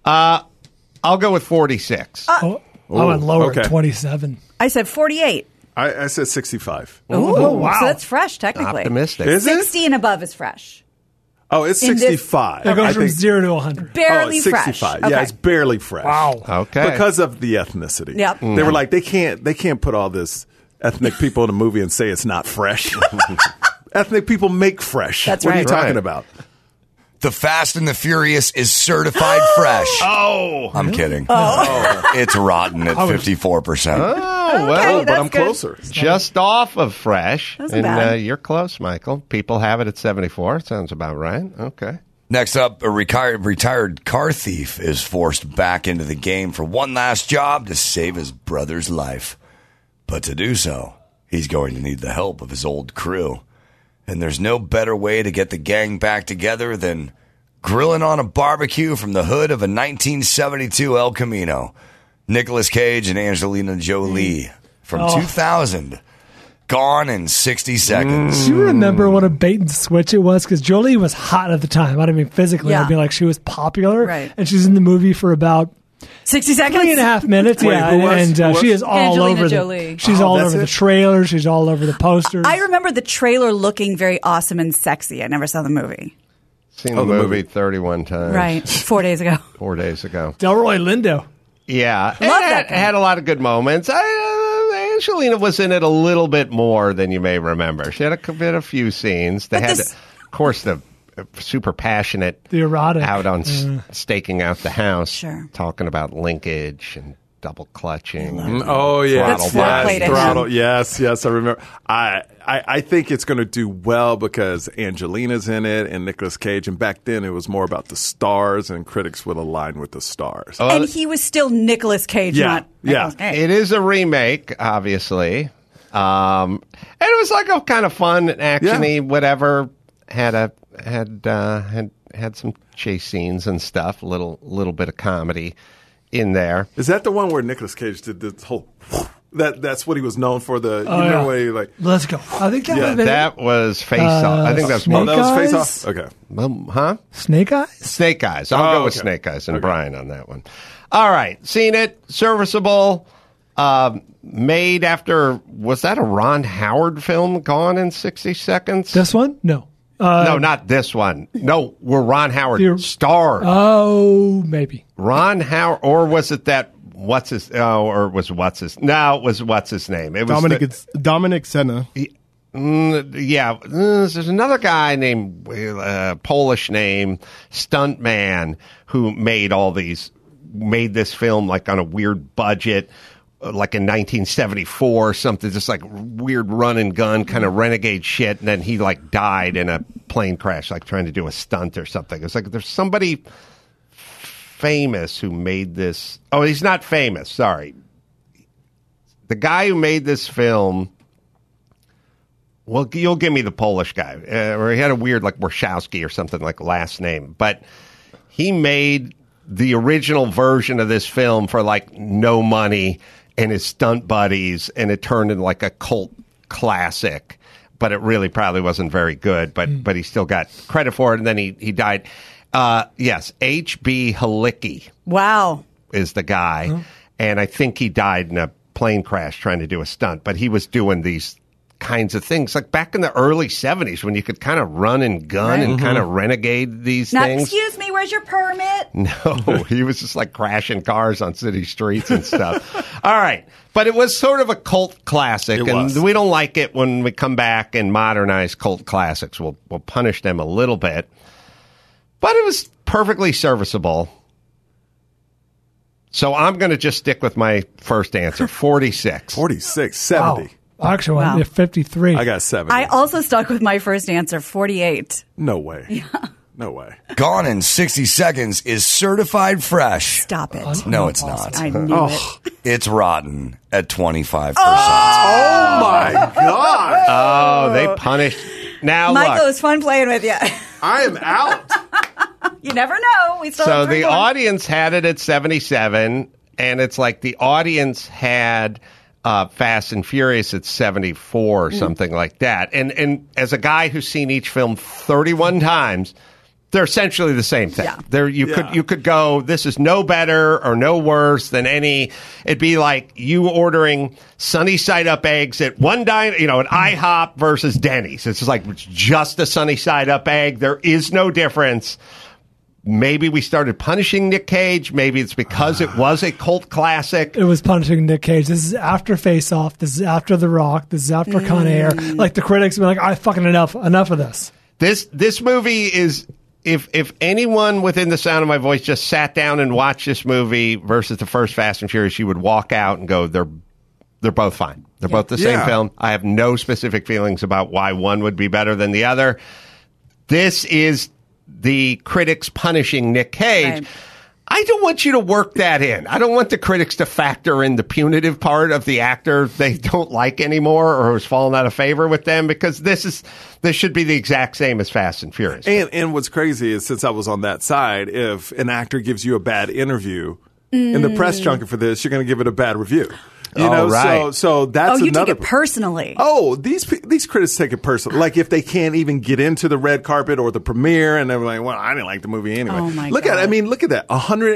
I'll go with 46. I went lower at 27. I said 48. I said 65. Oh, wow. So that's fresh, technically. Optimistic. Is it? 60 and above is fresh. Oh, it's 65. It goes from 0 to 100. Barely it's fresh. 65. Okay. Yeah, it's barely fresh. Wow. Okay. Because of the ethnicity. Yep. They were like, they can't put all this ethnic people in a movie and say it's not fresh. Ethnic people make fresh. That's what right. are you talking about? The Fast and the Furious is certified fresh. Oh, I'm kidding. Oh. It's rotten at 54%. Oh, well, but I'm closer. Just off of fresh. Wasn't And bad. you're close, Michael. People have it at 74. Sounds about right. Okay. Next up, a retired car thief is forced back into the game for one last job to save his brother's life. But to do so, he's going to need the help of his old crew. And there's no better way to get the gang back together than grilling on a barbecue from the hood of a 1972 El Camino. Nicolas Cage and Angelina Jolie from 2000. Gone in 60 seconds. Do you remember what a bait and switch it was? Because Jolie was hot at the time. I don't mean physically. Yeah. I mean like she was popular. Right. And she's in the movie for about 60 seconds? 3.5 minutes. Wait, yeah, who was? and she is all Angelina over Jolie. She's all over the trailer. She's all over the posters. I remember the trailer looking very awesome and sexy. I never saw the movie. Seen the movie 31 times. Right. 4 days ago. 4 days ago. Delroy Lindo. Yeah. Love It had a lot of good moments. Angelina was in it a little bit more than you may remember. She had a few scenes. They had, of course, the super passionate, the erotic, out on staking out the house, Sure. talking about linkage and double clutching. Oh yeah, throttle. Yes, I remember. I think it's going to do well because Angelina's in it and Nicolas Cage, and back then it was more about the stars, and critics would align with the stars. And he was still Nicolas Cage, not Nicolas Cage. It is a remake, obviously, and it was like a kind of fun, actiony, whatever. Had some chase scenes and stuff, a little bit of comedy in there. Is that the one where Nicolas Cage did this whole That's what he was known for. Let's go. I think that was Face Off. I think that's Snake that was Face Eyes? Off. Okay. Huh? Snake Eyes? Snake Eyes. I'll go with Snake Eyes and Brian on that one. All right. Seen it. Serviceable. Made after, was that a Ron Howard film, Gone in 60 Seconds? This one? No. No, not this one. No, where Ron Howard starred. Oh, maybe. Ron Howard, or was it that, no, it was what's his name? It was Dominic Sena. Yeah, there's another guy named Polish name, Stuntman, who made this film like on a weird budget, like in 1974 or something, just like weird run and gun kind of renegade shit. And then he like died in a plane crash, like trying to do a stunt or something. It's like there's somebody famous who made this. Oh, he's not famous. Sorry. The guy who made this film. Well, you'll give me the Polish guy. Or he had a weird like Warshawski or something like last name. But he made the original version of this film for like no money and his stunt buddies, and it turned into like a cult classic. But it really probably wasn't very good. But he still got credit for it, and then he died. Yes, H.B. Halicki. Wow. Is the guy. Huh? And I think he died in a plane crash trying to do a stunt. But he was doing these kinds of things like back in the early 70s when you could kind of run and gun and kind of renegade these things. Excuse me, where's your permit? No, he was just like crashing cars on city streets and stuff. All right. But it was sort of a cult classic, we don't like it when we come back and modernize cult classics. We'll punish them a little bit. But it was perfectly serviceable. So I'm going to just stick with my first answer, 46. 46, 70. Wow. Actually, I went 53. I got 70. I also stuck with my first answer, 48. No way. Yeah. No way. Gone in 60 Seconds is certified fresh. Stop it. No, it's not. I knew it. It's rotten at 25%. Oh my gosh. Oh, they punished. Now, Michael, look. it was fun playing with you. I am out. You never know. We still have the more. audience had it at 77, and it's like the audience had Fast and Furious at 74 or something like that. And as a guy who's seen each film 31 times, they're essentially the same thing. Yeah. You could go, this is no better or no worse than any. It'd be like you ordering sunny side up eggs at one diner, at IHOP versus Denny's. It's just a sunny side up egg. There is no difference. Maybe we started punishing Nick Cage. Maybe it's because it was a cult classic. It was punishing Nick Cage. This is after Face Off. This is after The Rock. This is after Con Air. Like the critics were like, "I fucking enough of this." This movie is. If anyone within the sound of my voice just sat down and watched this movie versus the first Fast and Furious, you would walk out and go, they're both fine. They're both the same film. I have no specific feelings about why one would be better than the other. This is the critics punishing Nick Cage. Right. I don't want you to work that in. I don't want the critics to factor in the punitive part of the actor they don't like anymore or who's fallen out of favor with them, because this should be the exact same as Fast and Furious. And what's crazy is, since I was on that side, if an actor gives you a bad interview in the press junket for this, you're going to give it a bad review. Right. So that's you another. take it personally. Oh, these critics take it personally. Like if they can't even get into the red carpet or the premiere, and they're like, "Well, I didn't like the movie anyway." Oh my look God. at it. I mean, look at that.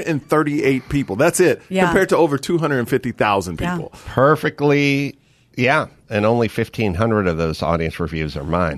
138 people. That's it. Yeah. Compared to over 250,000 people. Yeah. Perfectly, yeah. And only 1,500 of those audience reviews are mine.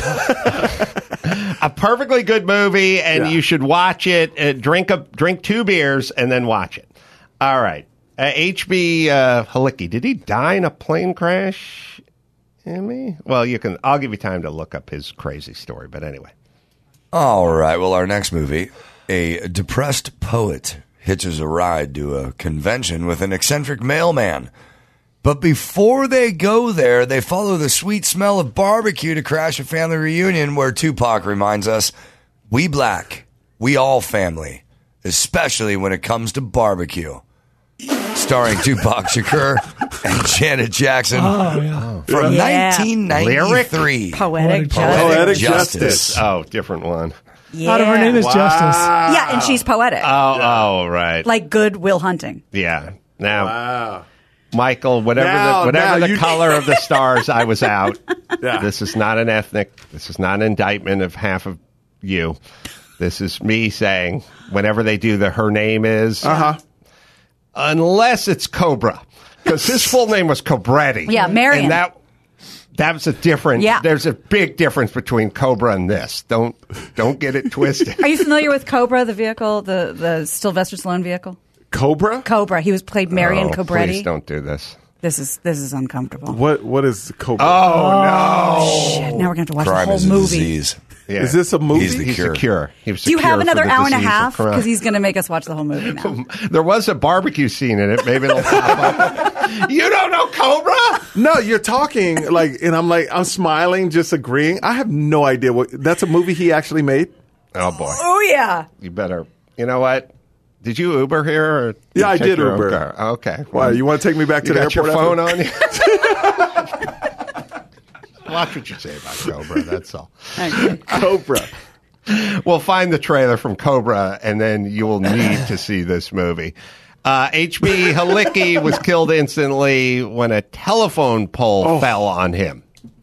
A perfectly good movie, and you should watch it. Drink 2 beers and then watch it. All right. H.B. Halicki, did he die in a plane crash? Well, I'll give you time to look up his crazy story, but anyway. All right. Well, our next movie, a depressed poet hitches a ride to a convention with an eccentric mailman. But before they go there, they follow the sweet smell of barbecue to crash a family reunion where Tupac reminds us, we black, we all family, especially when it comes to barbecue. Starring Tupac Shakur and Janet Jackson from 1993. Poetic Justice. Oh, different one. Yeah. Her name is Justice. Yeah, and she's poetic. Oh, right. Like Good Will Hunting. Yeah. Now, Michael, whatever the color of the stars, I was out. Yeah. This is not an ethnic. This is not an indictment of half of you. This is me saying whenever they do her name is, unless it's Cobra, because his full name was Cobretti. Yeah, Marion. And that was a different. Yeah. There's a big difference between Cobra and this. Don't get it twisted. Are you familiar with Cobra, the vehicle, the Sylvester Stallone vehicle? Cobra? Cobra. He played Marion Cobretti. Please don't do this. This is uncomfortable. What is Cobra? Oh, no! Shit, now we're going to have to watch Crime the whole is a movie. disease. Yeah. Is this a movie? He's the cure. He was Do you have another hour and a half? Because Because he's going to make us watch the whole movie now. There was a barbecue scene in it. Maybe it'll pop up. You don't know Cobra? No, you're talking and I'm smiling, just agreeing. I have no idea that's a movie he actually made. Oh boy. Oh yeah. You better. You know what? Did you Uber here? Or yeah, I did Uber. Okay. Why? You want to take me back to the airport? Your phone on you? Watch what you say about Cobra, that's all. Okay. Cobra. We'll find the trailer from Cobra, and then you will need to see this movie. H.B. Halicki was killed instantly when a telephone pole fell on him.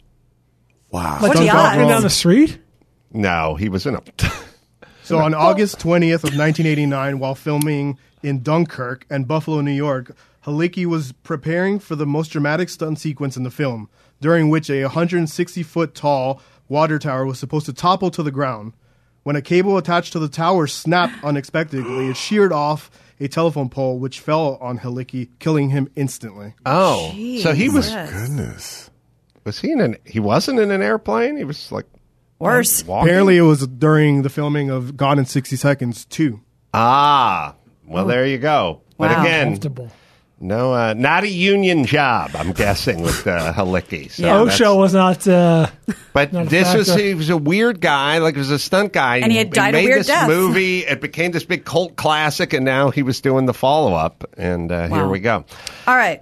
Wow. Like walking down the street? No, he was in a... So on August 20th of 1989, while filming in Dunkirk and Buffalo, New York, Halicki was preparing for the most dramatic stunt sequence in the film, during which a 160-foot tall water tower was supposed to topple to the ground. When a cable attached to the tower snapped unexpectedly, it sheared off a telephone pole, which fell on Halicki, killing him instantly. Oh, Jesus. So he was... Goodness. Was he he wasn't in an airplane? He was like... Worse. Walking? Apparently it was during the filming of Gone in 60 Seconds, too. Ah, well, there you go. But Wow. again, no, not a union job, I'm guessing, with Halicki. So OSHA was not. But not he was a weird guy, like he was a stunt guy. And he had died a made weird this death. movie. It became this big cult classic, and now he was doing the follow-up. And here we go. All right.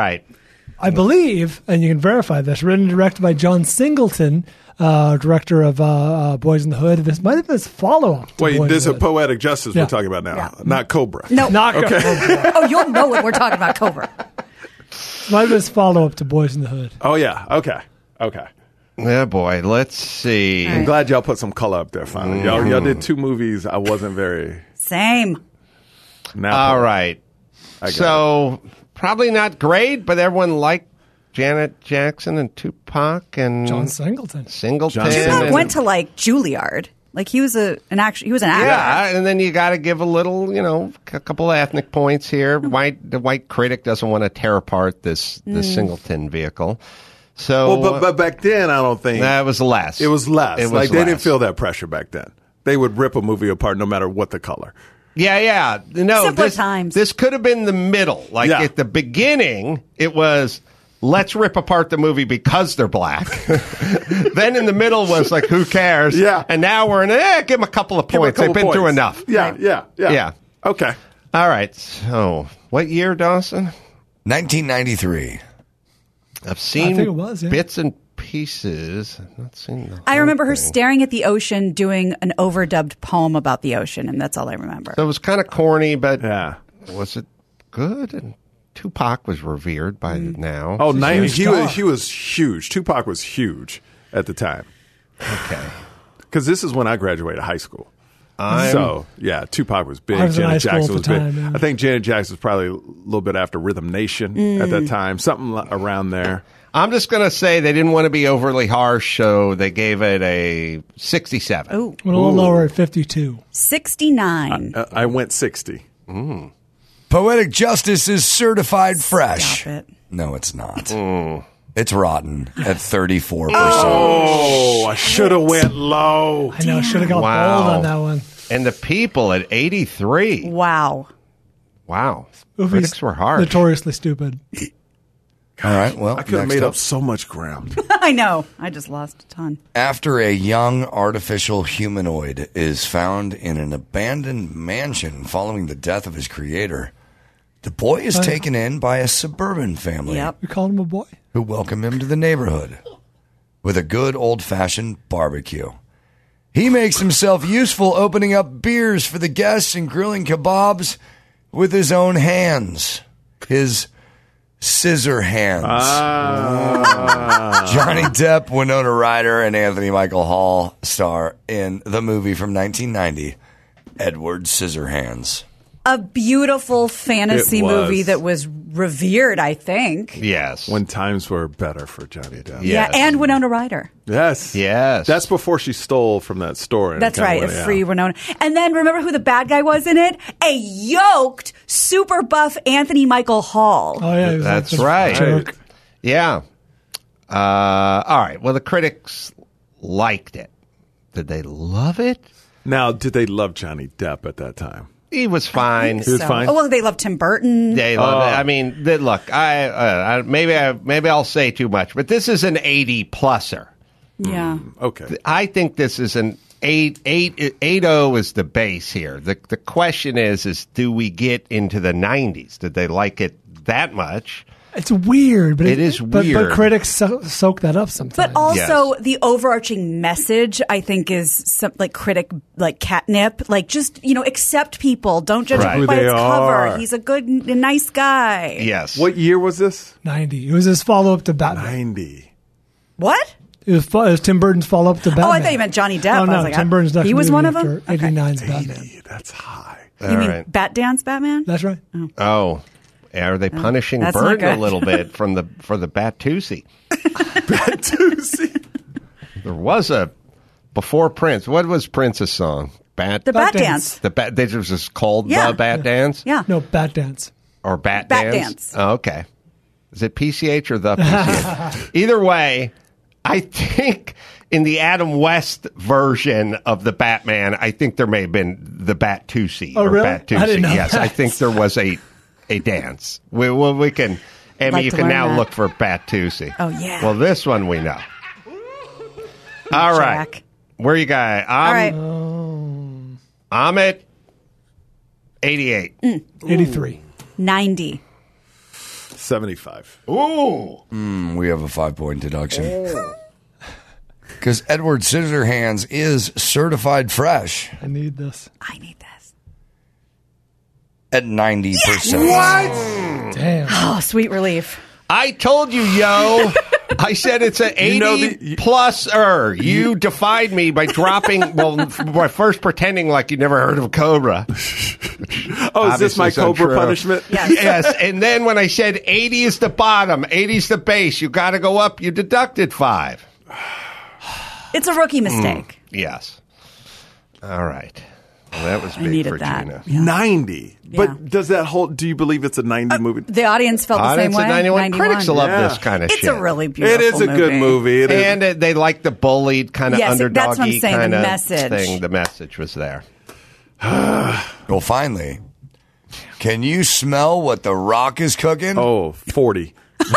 I believe, and you can verify this, written and directed by John Singleton, director of Boys in the Hood. This might have been his follow-up. Wait, this is Poetic Justice we're talking about now, not Cobra. No. Not Okay. Cobra. Oh, you'll know what we're talking about, Cobra. Might have been his follow-up to Boys in the Hood. Oh, yeah. Okay. Yeah, boy. Let's see. I'm glad y'all put some color up there finally. Y'all did two movies I wasn't very... Same. All right. So, probably not great, but everyone liked Janet Jackson and Tupac and John Singleton. Tupac went to Juilliard. Like he was an actor. Yeah, and then you got to give a little, a couple of ethnic points here. The white critic doesn't want to tear apart this Singleton vehicle. So, but back then, I don't think that was less. It was less. It was like they less. didn't feel that pressure back then. They would rip a movie apart no matter what the color. Yeah. No, Simpler times. This could have been the middle. Like at the beginning, it was, let's rip apart the movie because they're black. Then in the middle was like, who cares? Yeah. And now we're in, give them a couple of points. They've been through enough. Yeah. Okay. All right. So, what year, Dawson? 1993. I've seen I think it was, bits and pieces. I've not seen the I whole remember her thing. staring at the ocean doing an overdubbed poem about the ocean, and that's all I remember. So it was kind of corny, but Yeah. was it good? And Tupac was revered by now. Oh, He was huge. Tupac was huge at the time. Okay. Because this is when I graduated high school. Tupac was big. I was in high Janet school Jackson at the was big. time, yeah. I think Janet Jackson was probably a little bit after Rhythm Nation at that time, something around there. I'm just going to say they didn't want to be overly harsh, so they gave it a 67. Ooh. Went a little lower at 52. 69. I went 60. Poetic Justice is certified fresh. Stop it. No, it's not. It's rotten at 34%. Oh, I should have went low. I know, I should have got bold on that one. And the people at 83. Wow. Wow. Movies Critics were harsh. Notoriously stupid. All right, well, I could have next made up. up so much ground. I know. I just lost a ton. After a young artificial humanoid is found in an abandoned mansion following the death of his creator, the boy is taken in by a suburban family You called him a boy? who welcome him to the neighborhood with a good old-fashioned barbecue. He makes himself useful opening up beers for the guests and grilling kebabs with his own hands. His Scissorhands. Johnny Depp, Winona Ryder, and Anthony Michael Hall star in the movie from 1990, Edward Scissorhands. A beautiful fantasy movie that was revered, I think. Yes. When times were better for Johnny Depp. Yeah, and Winona Ryder. Yes. Yes. That's before she stole from that store. That's right, a free Winona. And then remember who the bad guy was in it? A yoked, super buff Anthony Michael Hall. Oh, yeah. That's right. Yeah. All right. Well, the critics liked it. Did they love it? Now, did they love Johnny Depp at that time? He was fine. He was fine. Oh, well, they love Tim Burton. They love it. I mean, look, maybe I'll say too much, but this is an 80-pluser. Yeah. Okay. I think this is an 80 is the base here. The question is do we get into the 90s? Did they like it that much? It's weird, but it is weird. But critics soak that up sometimes. But also the overarching message, I think, is some, like catnip. Like, just, accept people. Don't judge it by its cover. He's a good, nice guy. Yes. What year was this? 90. It was his follow-up to Batman. 90. What? It was Tim Burton's follow-up to Batman. Oh, I thought you meant Johnny Depp. Oh, no, I was like, Tim Burton's he was one of them? 89's Batman. 80, that's high. You mean Bat Dance Batman? That's right. Oh. Are they punishing Burton a little bit for the Batusi? Batusi. There was before Prince. What was Prince's song? The Bat Dance. This was just called The Bat Dance? Yeah. No, Bat Dance. Or Bat Dance? Oh, okay. Is it PCH or the PCH? Either way, I think in the Adam West version of the Batman, I think there may have been the Batusi or really? Batusi. I didn't know yes, that. I think there was a dance. We can, Emmy, Like you to can learn now that. look for Batusi. Oh, yeah. Well, this one we know. All right. Jack. Where you guys? All right. I'm at 88. 83. 90. 75. Ooh. We have a 5-point deduction. Because Edward Scissorhands is certified fresh I need this. I need this. at 90%. What? Damn. Oh, sweet relief. I told you, yo. I said it's an 80-pluser. You defied me by by first pretending like you never heard of Cobra. Oh, is this my Cobra untrue. punishment? Yes. And then when I said 80 is the bottom, 80 is the base, you got to go up, you deducted 5. It's a rookie mistake. Yes. All right. Well, that was I big needed for that. Gina. Yeah. 90. Yeah. But does that hold? Do you believe it's a 90 movie? The audience felt the same Audience way. of 91. 91. Critics love this kind of It's shit. a really beautiful It is a good movie. It is. And they like the bullied kind of Yes, underdoggy that's what I'm saying, the kind of message. thing. The message was there. Well, finally, can you smell what The Rock is cooking? Oh, 40.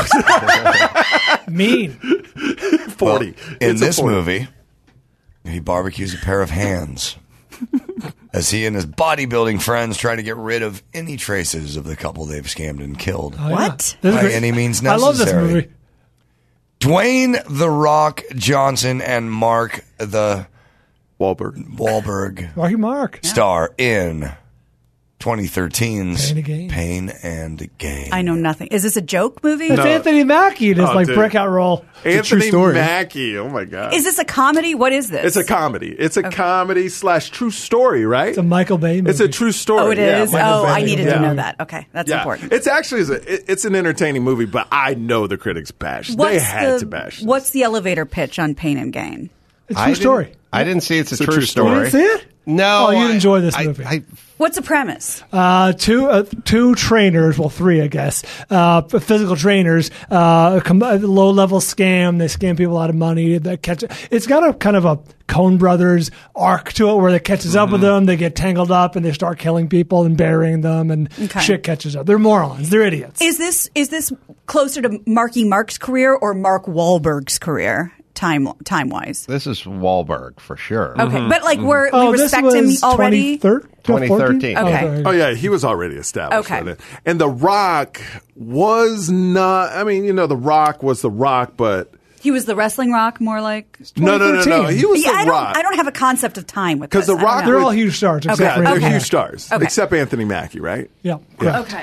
Mean. 40. Well, in It's a this 40. movie, he barbecues a pair of hands as he and his bodybuilding friends try to get rid of any traces of the couple they've scammed and killed. Oh, yeah. What? This is By great. any means I love this necessary. movie. Dwayne The Rock Johnson and Mark the Wahlberg. Mark. star in 2013's Pain and Gain. Pain and Gain. I know nothing. Is this a joke movie? It's Anthony Mackie in his Oh, dude. breakout role. Anthony true story. Mackie. Oh, my God. Is this a comedy? What is this? It's a comedy. It's a comedy / true story, right? It's a Michael Bay movie. It's a true story. Oh, it Yeah, is? Michael Oh, Bay. I needed Yeah. to know that. Okay, that's Yeah. important. It's actually it's an entertaining movie, but I know the critics bashed. They had to bash. What's the elevator pitch on Pain and Gain? It's a true story. I didn't see it's a true You story. didn't see it? No. Oh, you'd enjoy this I- movie. What's the premise? Two trainers, well, 3, I guess, physical trainers, low-level scam. They scam people out of money. They catch. It's got a kind of a Coen Brothers arc to it where it catches up with them. They get tangled up and they start killing people and burying them, and Okay. shit catches up. They're morons. They're idiots. Is this closer to Marky Mark's career or Mark Wahlberg's career? Time wise. This is Wahlberg for sure. Okay, but like we this respect him was already. 2013. Okay. Oh yeah, he was already established. Okay. by then. And The Rock was not. I mean, The Rock was The Rock, but He was the wrestling Rock, more like. no. He was Yeah, The Rock. I don't have a concept of time with Because this. The I don't Rock, know. They're all huge stars. Except Yeah, for they're Anthony huge Mackie. stars, Okay. except Anthony Mackie, right? Yeah. Yeah. Okay.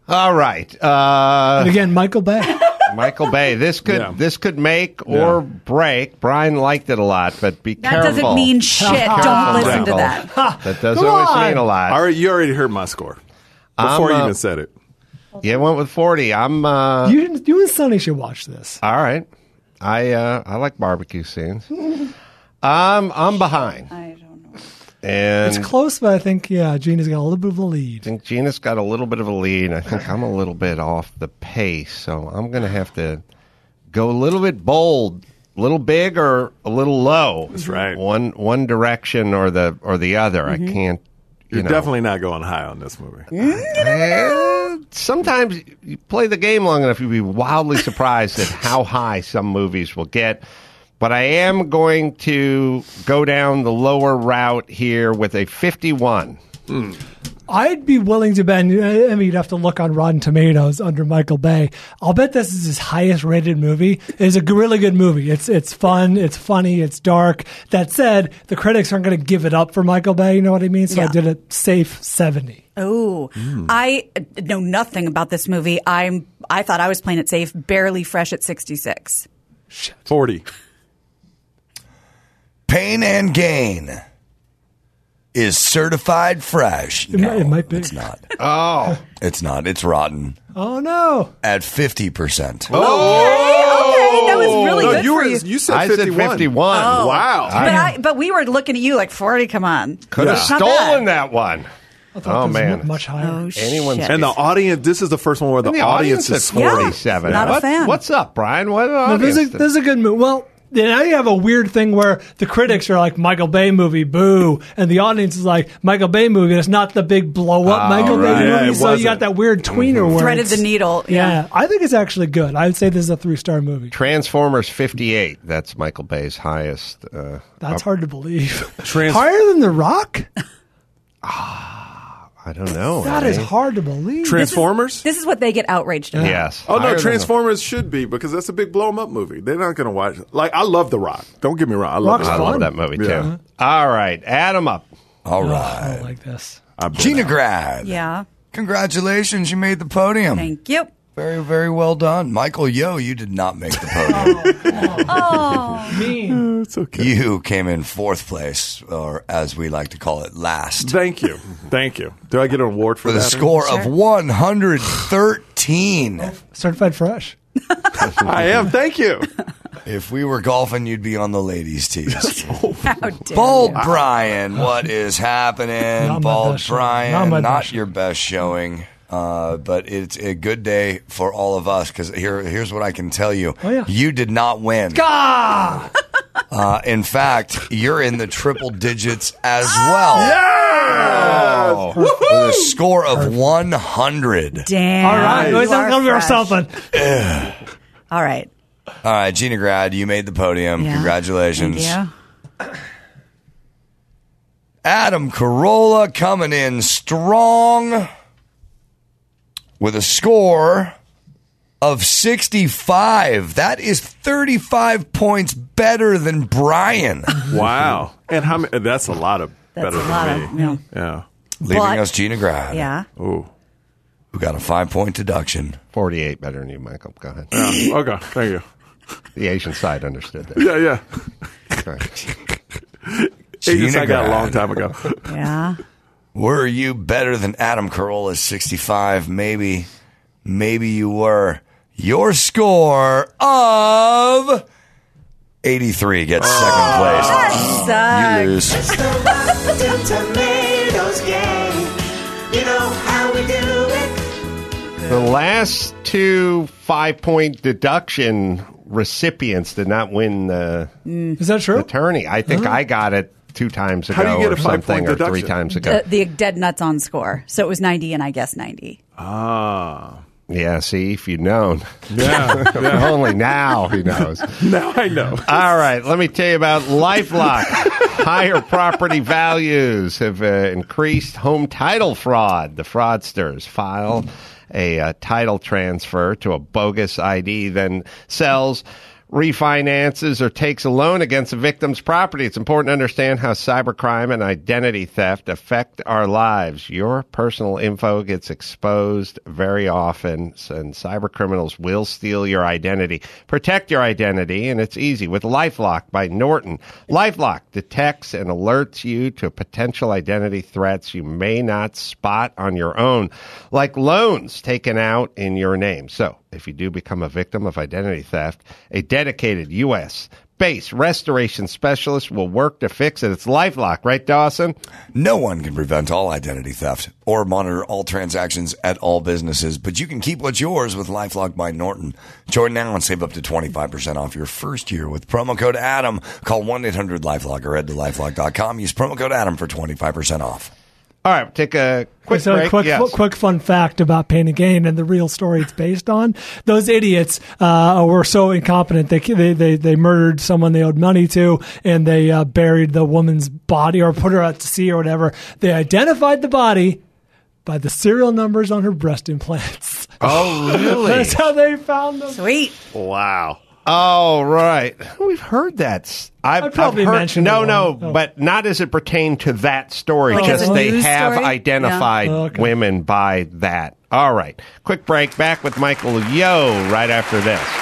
All right. And again, Michael Bay. Michael Bay. This could make or break. Brian liked it a lot, but be That careful. doesn't mean shit. Don't listen to that. That doesn't always mean a lot. All right, you already heard my score before you even said it. Yeah, I went with 40. I'm. You and Sonny should watch this. All right. I like barbecue scenes. I'm behind. I don't know. And It's close, but I think Gina's got a little bit of a lead. I think Gina's got a little bit of a lead. I think I'm a little bit off the pace, so I'm going to have to go a little bit bold, a little big or a little low. That's right. One direction or the other. I can't. You're definitely not going high on this movie. Sometimes you play the game long enough, you'll be wildly surprised at how high some movies will get. But I am going to go down the lower route here with a 51. I'd be willing to bet, I mean, you'd have to look on Rotten Tomatoes under Michael Bay. I'll bet this is his highest rated movie. It's a really good movie. It's fun, it's funny, it's dark. That said, the critics aren't going to give it up for Michael Bay, you know what I mean? So I did a safe 70. Oh, I know nothing about this movie. I thought I was playing it safe, barely fresh at 66. 40. Pain and Gain is certified fresh. It might be. It's not. Oh. It's not. It's rotten. Oh, no. At 50%. Okay, that was really good for you. You said I 51. said 51. Oh. Wow. But we were looking at you like 40, come on. Could have Not stolen bad. that one. I thought Oh, this was man. much higher. Oh, Anyone's shit. And the audience, this is the first one where the, And audience is is 47. Not a fan. What's up, Brian? What No, this is a good movie. Well, now you have a weird thing where the critics are like, Michael Bay movie, boo. And the audience is like, Michael Bay movie. And it's not the big blow-up Michael Bay right. movie. Yeah, it so you wasn't. got that weird tweener where Threaded it's- the needle. Yeah, I think it's actually good. I would say this is a 3-star movie. Transformers 58. That's Michael Bay's highest. That's hard to believe. Trans- Higher than The Rock? I don't know. That is hard to believe. Transformers? This is what they get outraged about. Yes. Oh, Higher no, than Transformers should be because that's a big blow 'em up movie. They're not going to watch. Like, I love The Rock. Don't get me wrong. I love, I love that movie, too. All right. Add them up. All I right. don't like this. Gina Grad. Yeah. Congratulations. You made the podium. Thank you. Very, very well done. Michael Yo, you did not make the podium. Oh. Mean. It's okay. You came in 4th place, or as we like to call it, last. Thank you. Thank you. Do I get an award for With a that? score of 113. Certified fresh. I am. Thank you. If we were golfing, you'd be on the ladies' tees. How dare Bald you. Brian, what is happening? Not my Bald best showing. Brian, Not my not best your best showing. But it's a good day for all of us because here's what I can tell you. Oh, yeah. You did not win. Ah! In fact, you're in the triple digits as well. Yes! With a score of 100. Damn. All right. You Wait, are tell me fresh. something. All right. All right, Gina Grad, you made the podium. Yeah. Congratulations. Thank you. Adam Carolla coming in strong with a score of 65. That is 35 points better than Brian. Wow. And how many? That's a lot of That's better a lot than of, me. you know. Yeah. Leaving But- us Gina Grad. Yeah. Ooh. Who got a 5-point deduction. 48 better than you, Michael. Go ahead. Yeah. Okay. Thank you. The Asian side understood that. Yeah, yeah. Right. Agents Gina I got a Grad. long time ago. Yeah. Were you better than Adam Carolla's 65? Maybe you were. Your score of 83 gets second place. That You sucks. lose. Rotten Tomatoes game. You know how we do it. The last 2 5-point deduction recipients did not win the Is that true? tourney. I think I got it 2 times ago How do you get or a 5-point something, or 3 deduction? times ago. The dead nuts on score. So it was 90 and I guessed 90. Ah. Yeah, see, if you'd known. Yeah. yeah. Only now he knows. Now I know. All right, let me tell you about LifeLock. Higher property values have increased home title fraud. The fraudsters file a title transfer to a bogus ID, then sells refinances or takes a loan against a victim's property. It's important to understand how cybercrime and identity theft affect our lives. Your personal info gets exposed very often, and cybercriminals will steal your identity. Protect your identity, and it's easy with LifeLock by Norton. LifeLock detects and alerts you to potential identity threats you may not spot on your own, like loans taken out in your name. So, if you do become a victim of identity theft, a dedicated U.S.-based restoration specialist will work to fix it. It's LifeLock, right, Dawson? No one can prevent all identity theft or monitor all transactions at all businesses, but you can keep what's yours with LifeLock by Norton. Join now and save up to 25% off your first year with promo code ADAM. Call 1-800-LifeLock or head to LifeLock.com. Use promo code ADAM for 25% off. All right, take a quick break. Quick fun fact about Pain and Gain and the real story it's based on. Those idiots were so incompetent. They murdered someone they owed money to, and they buried the woman's body or put her out to sea or whatever. They identified the body by the serial numbers on her breast implants. Oh, really? That's how they found them. Sweet. Wow. Oh, right. We've heard that. I've probably mentioned it. No, but not as it pertained to that story. Like just they have story? identified women by that. All right. Quick break. Back with Michael Yo right after this.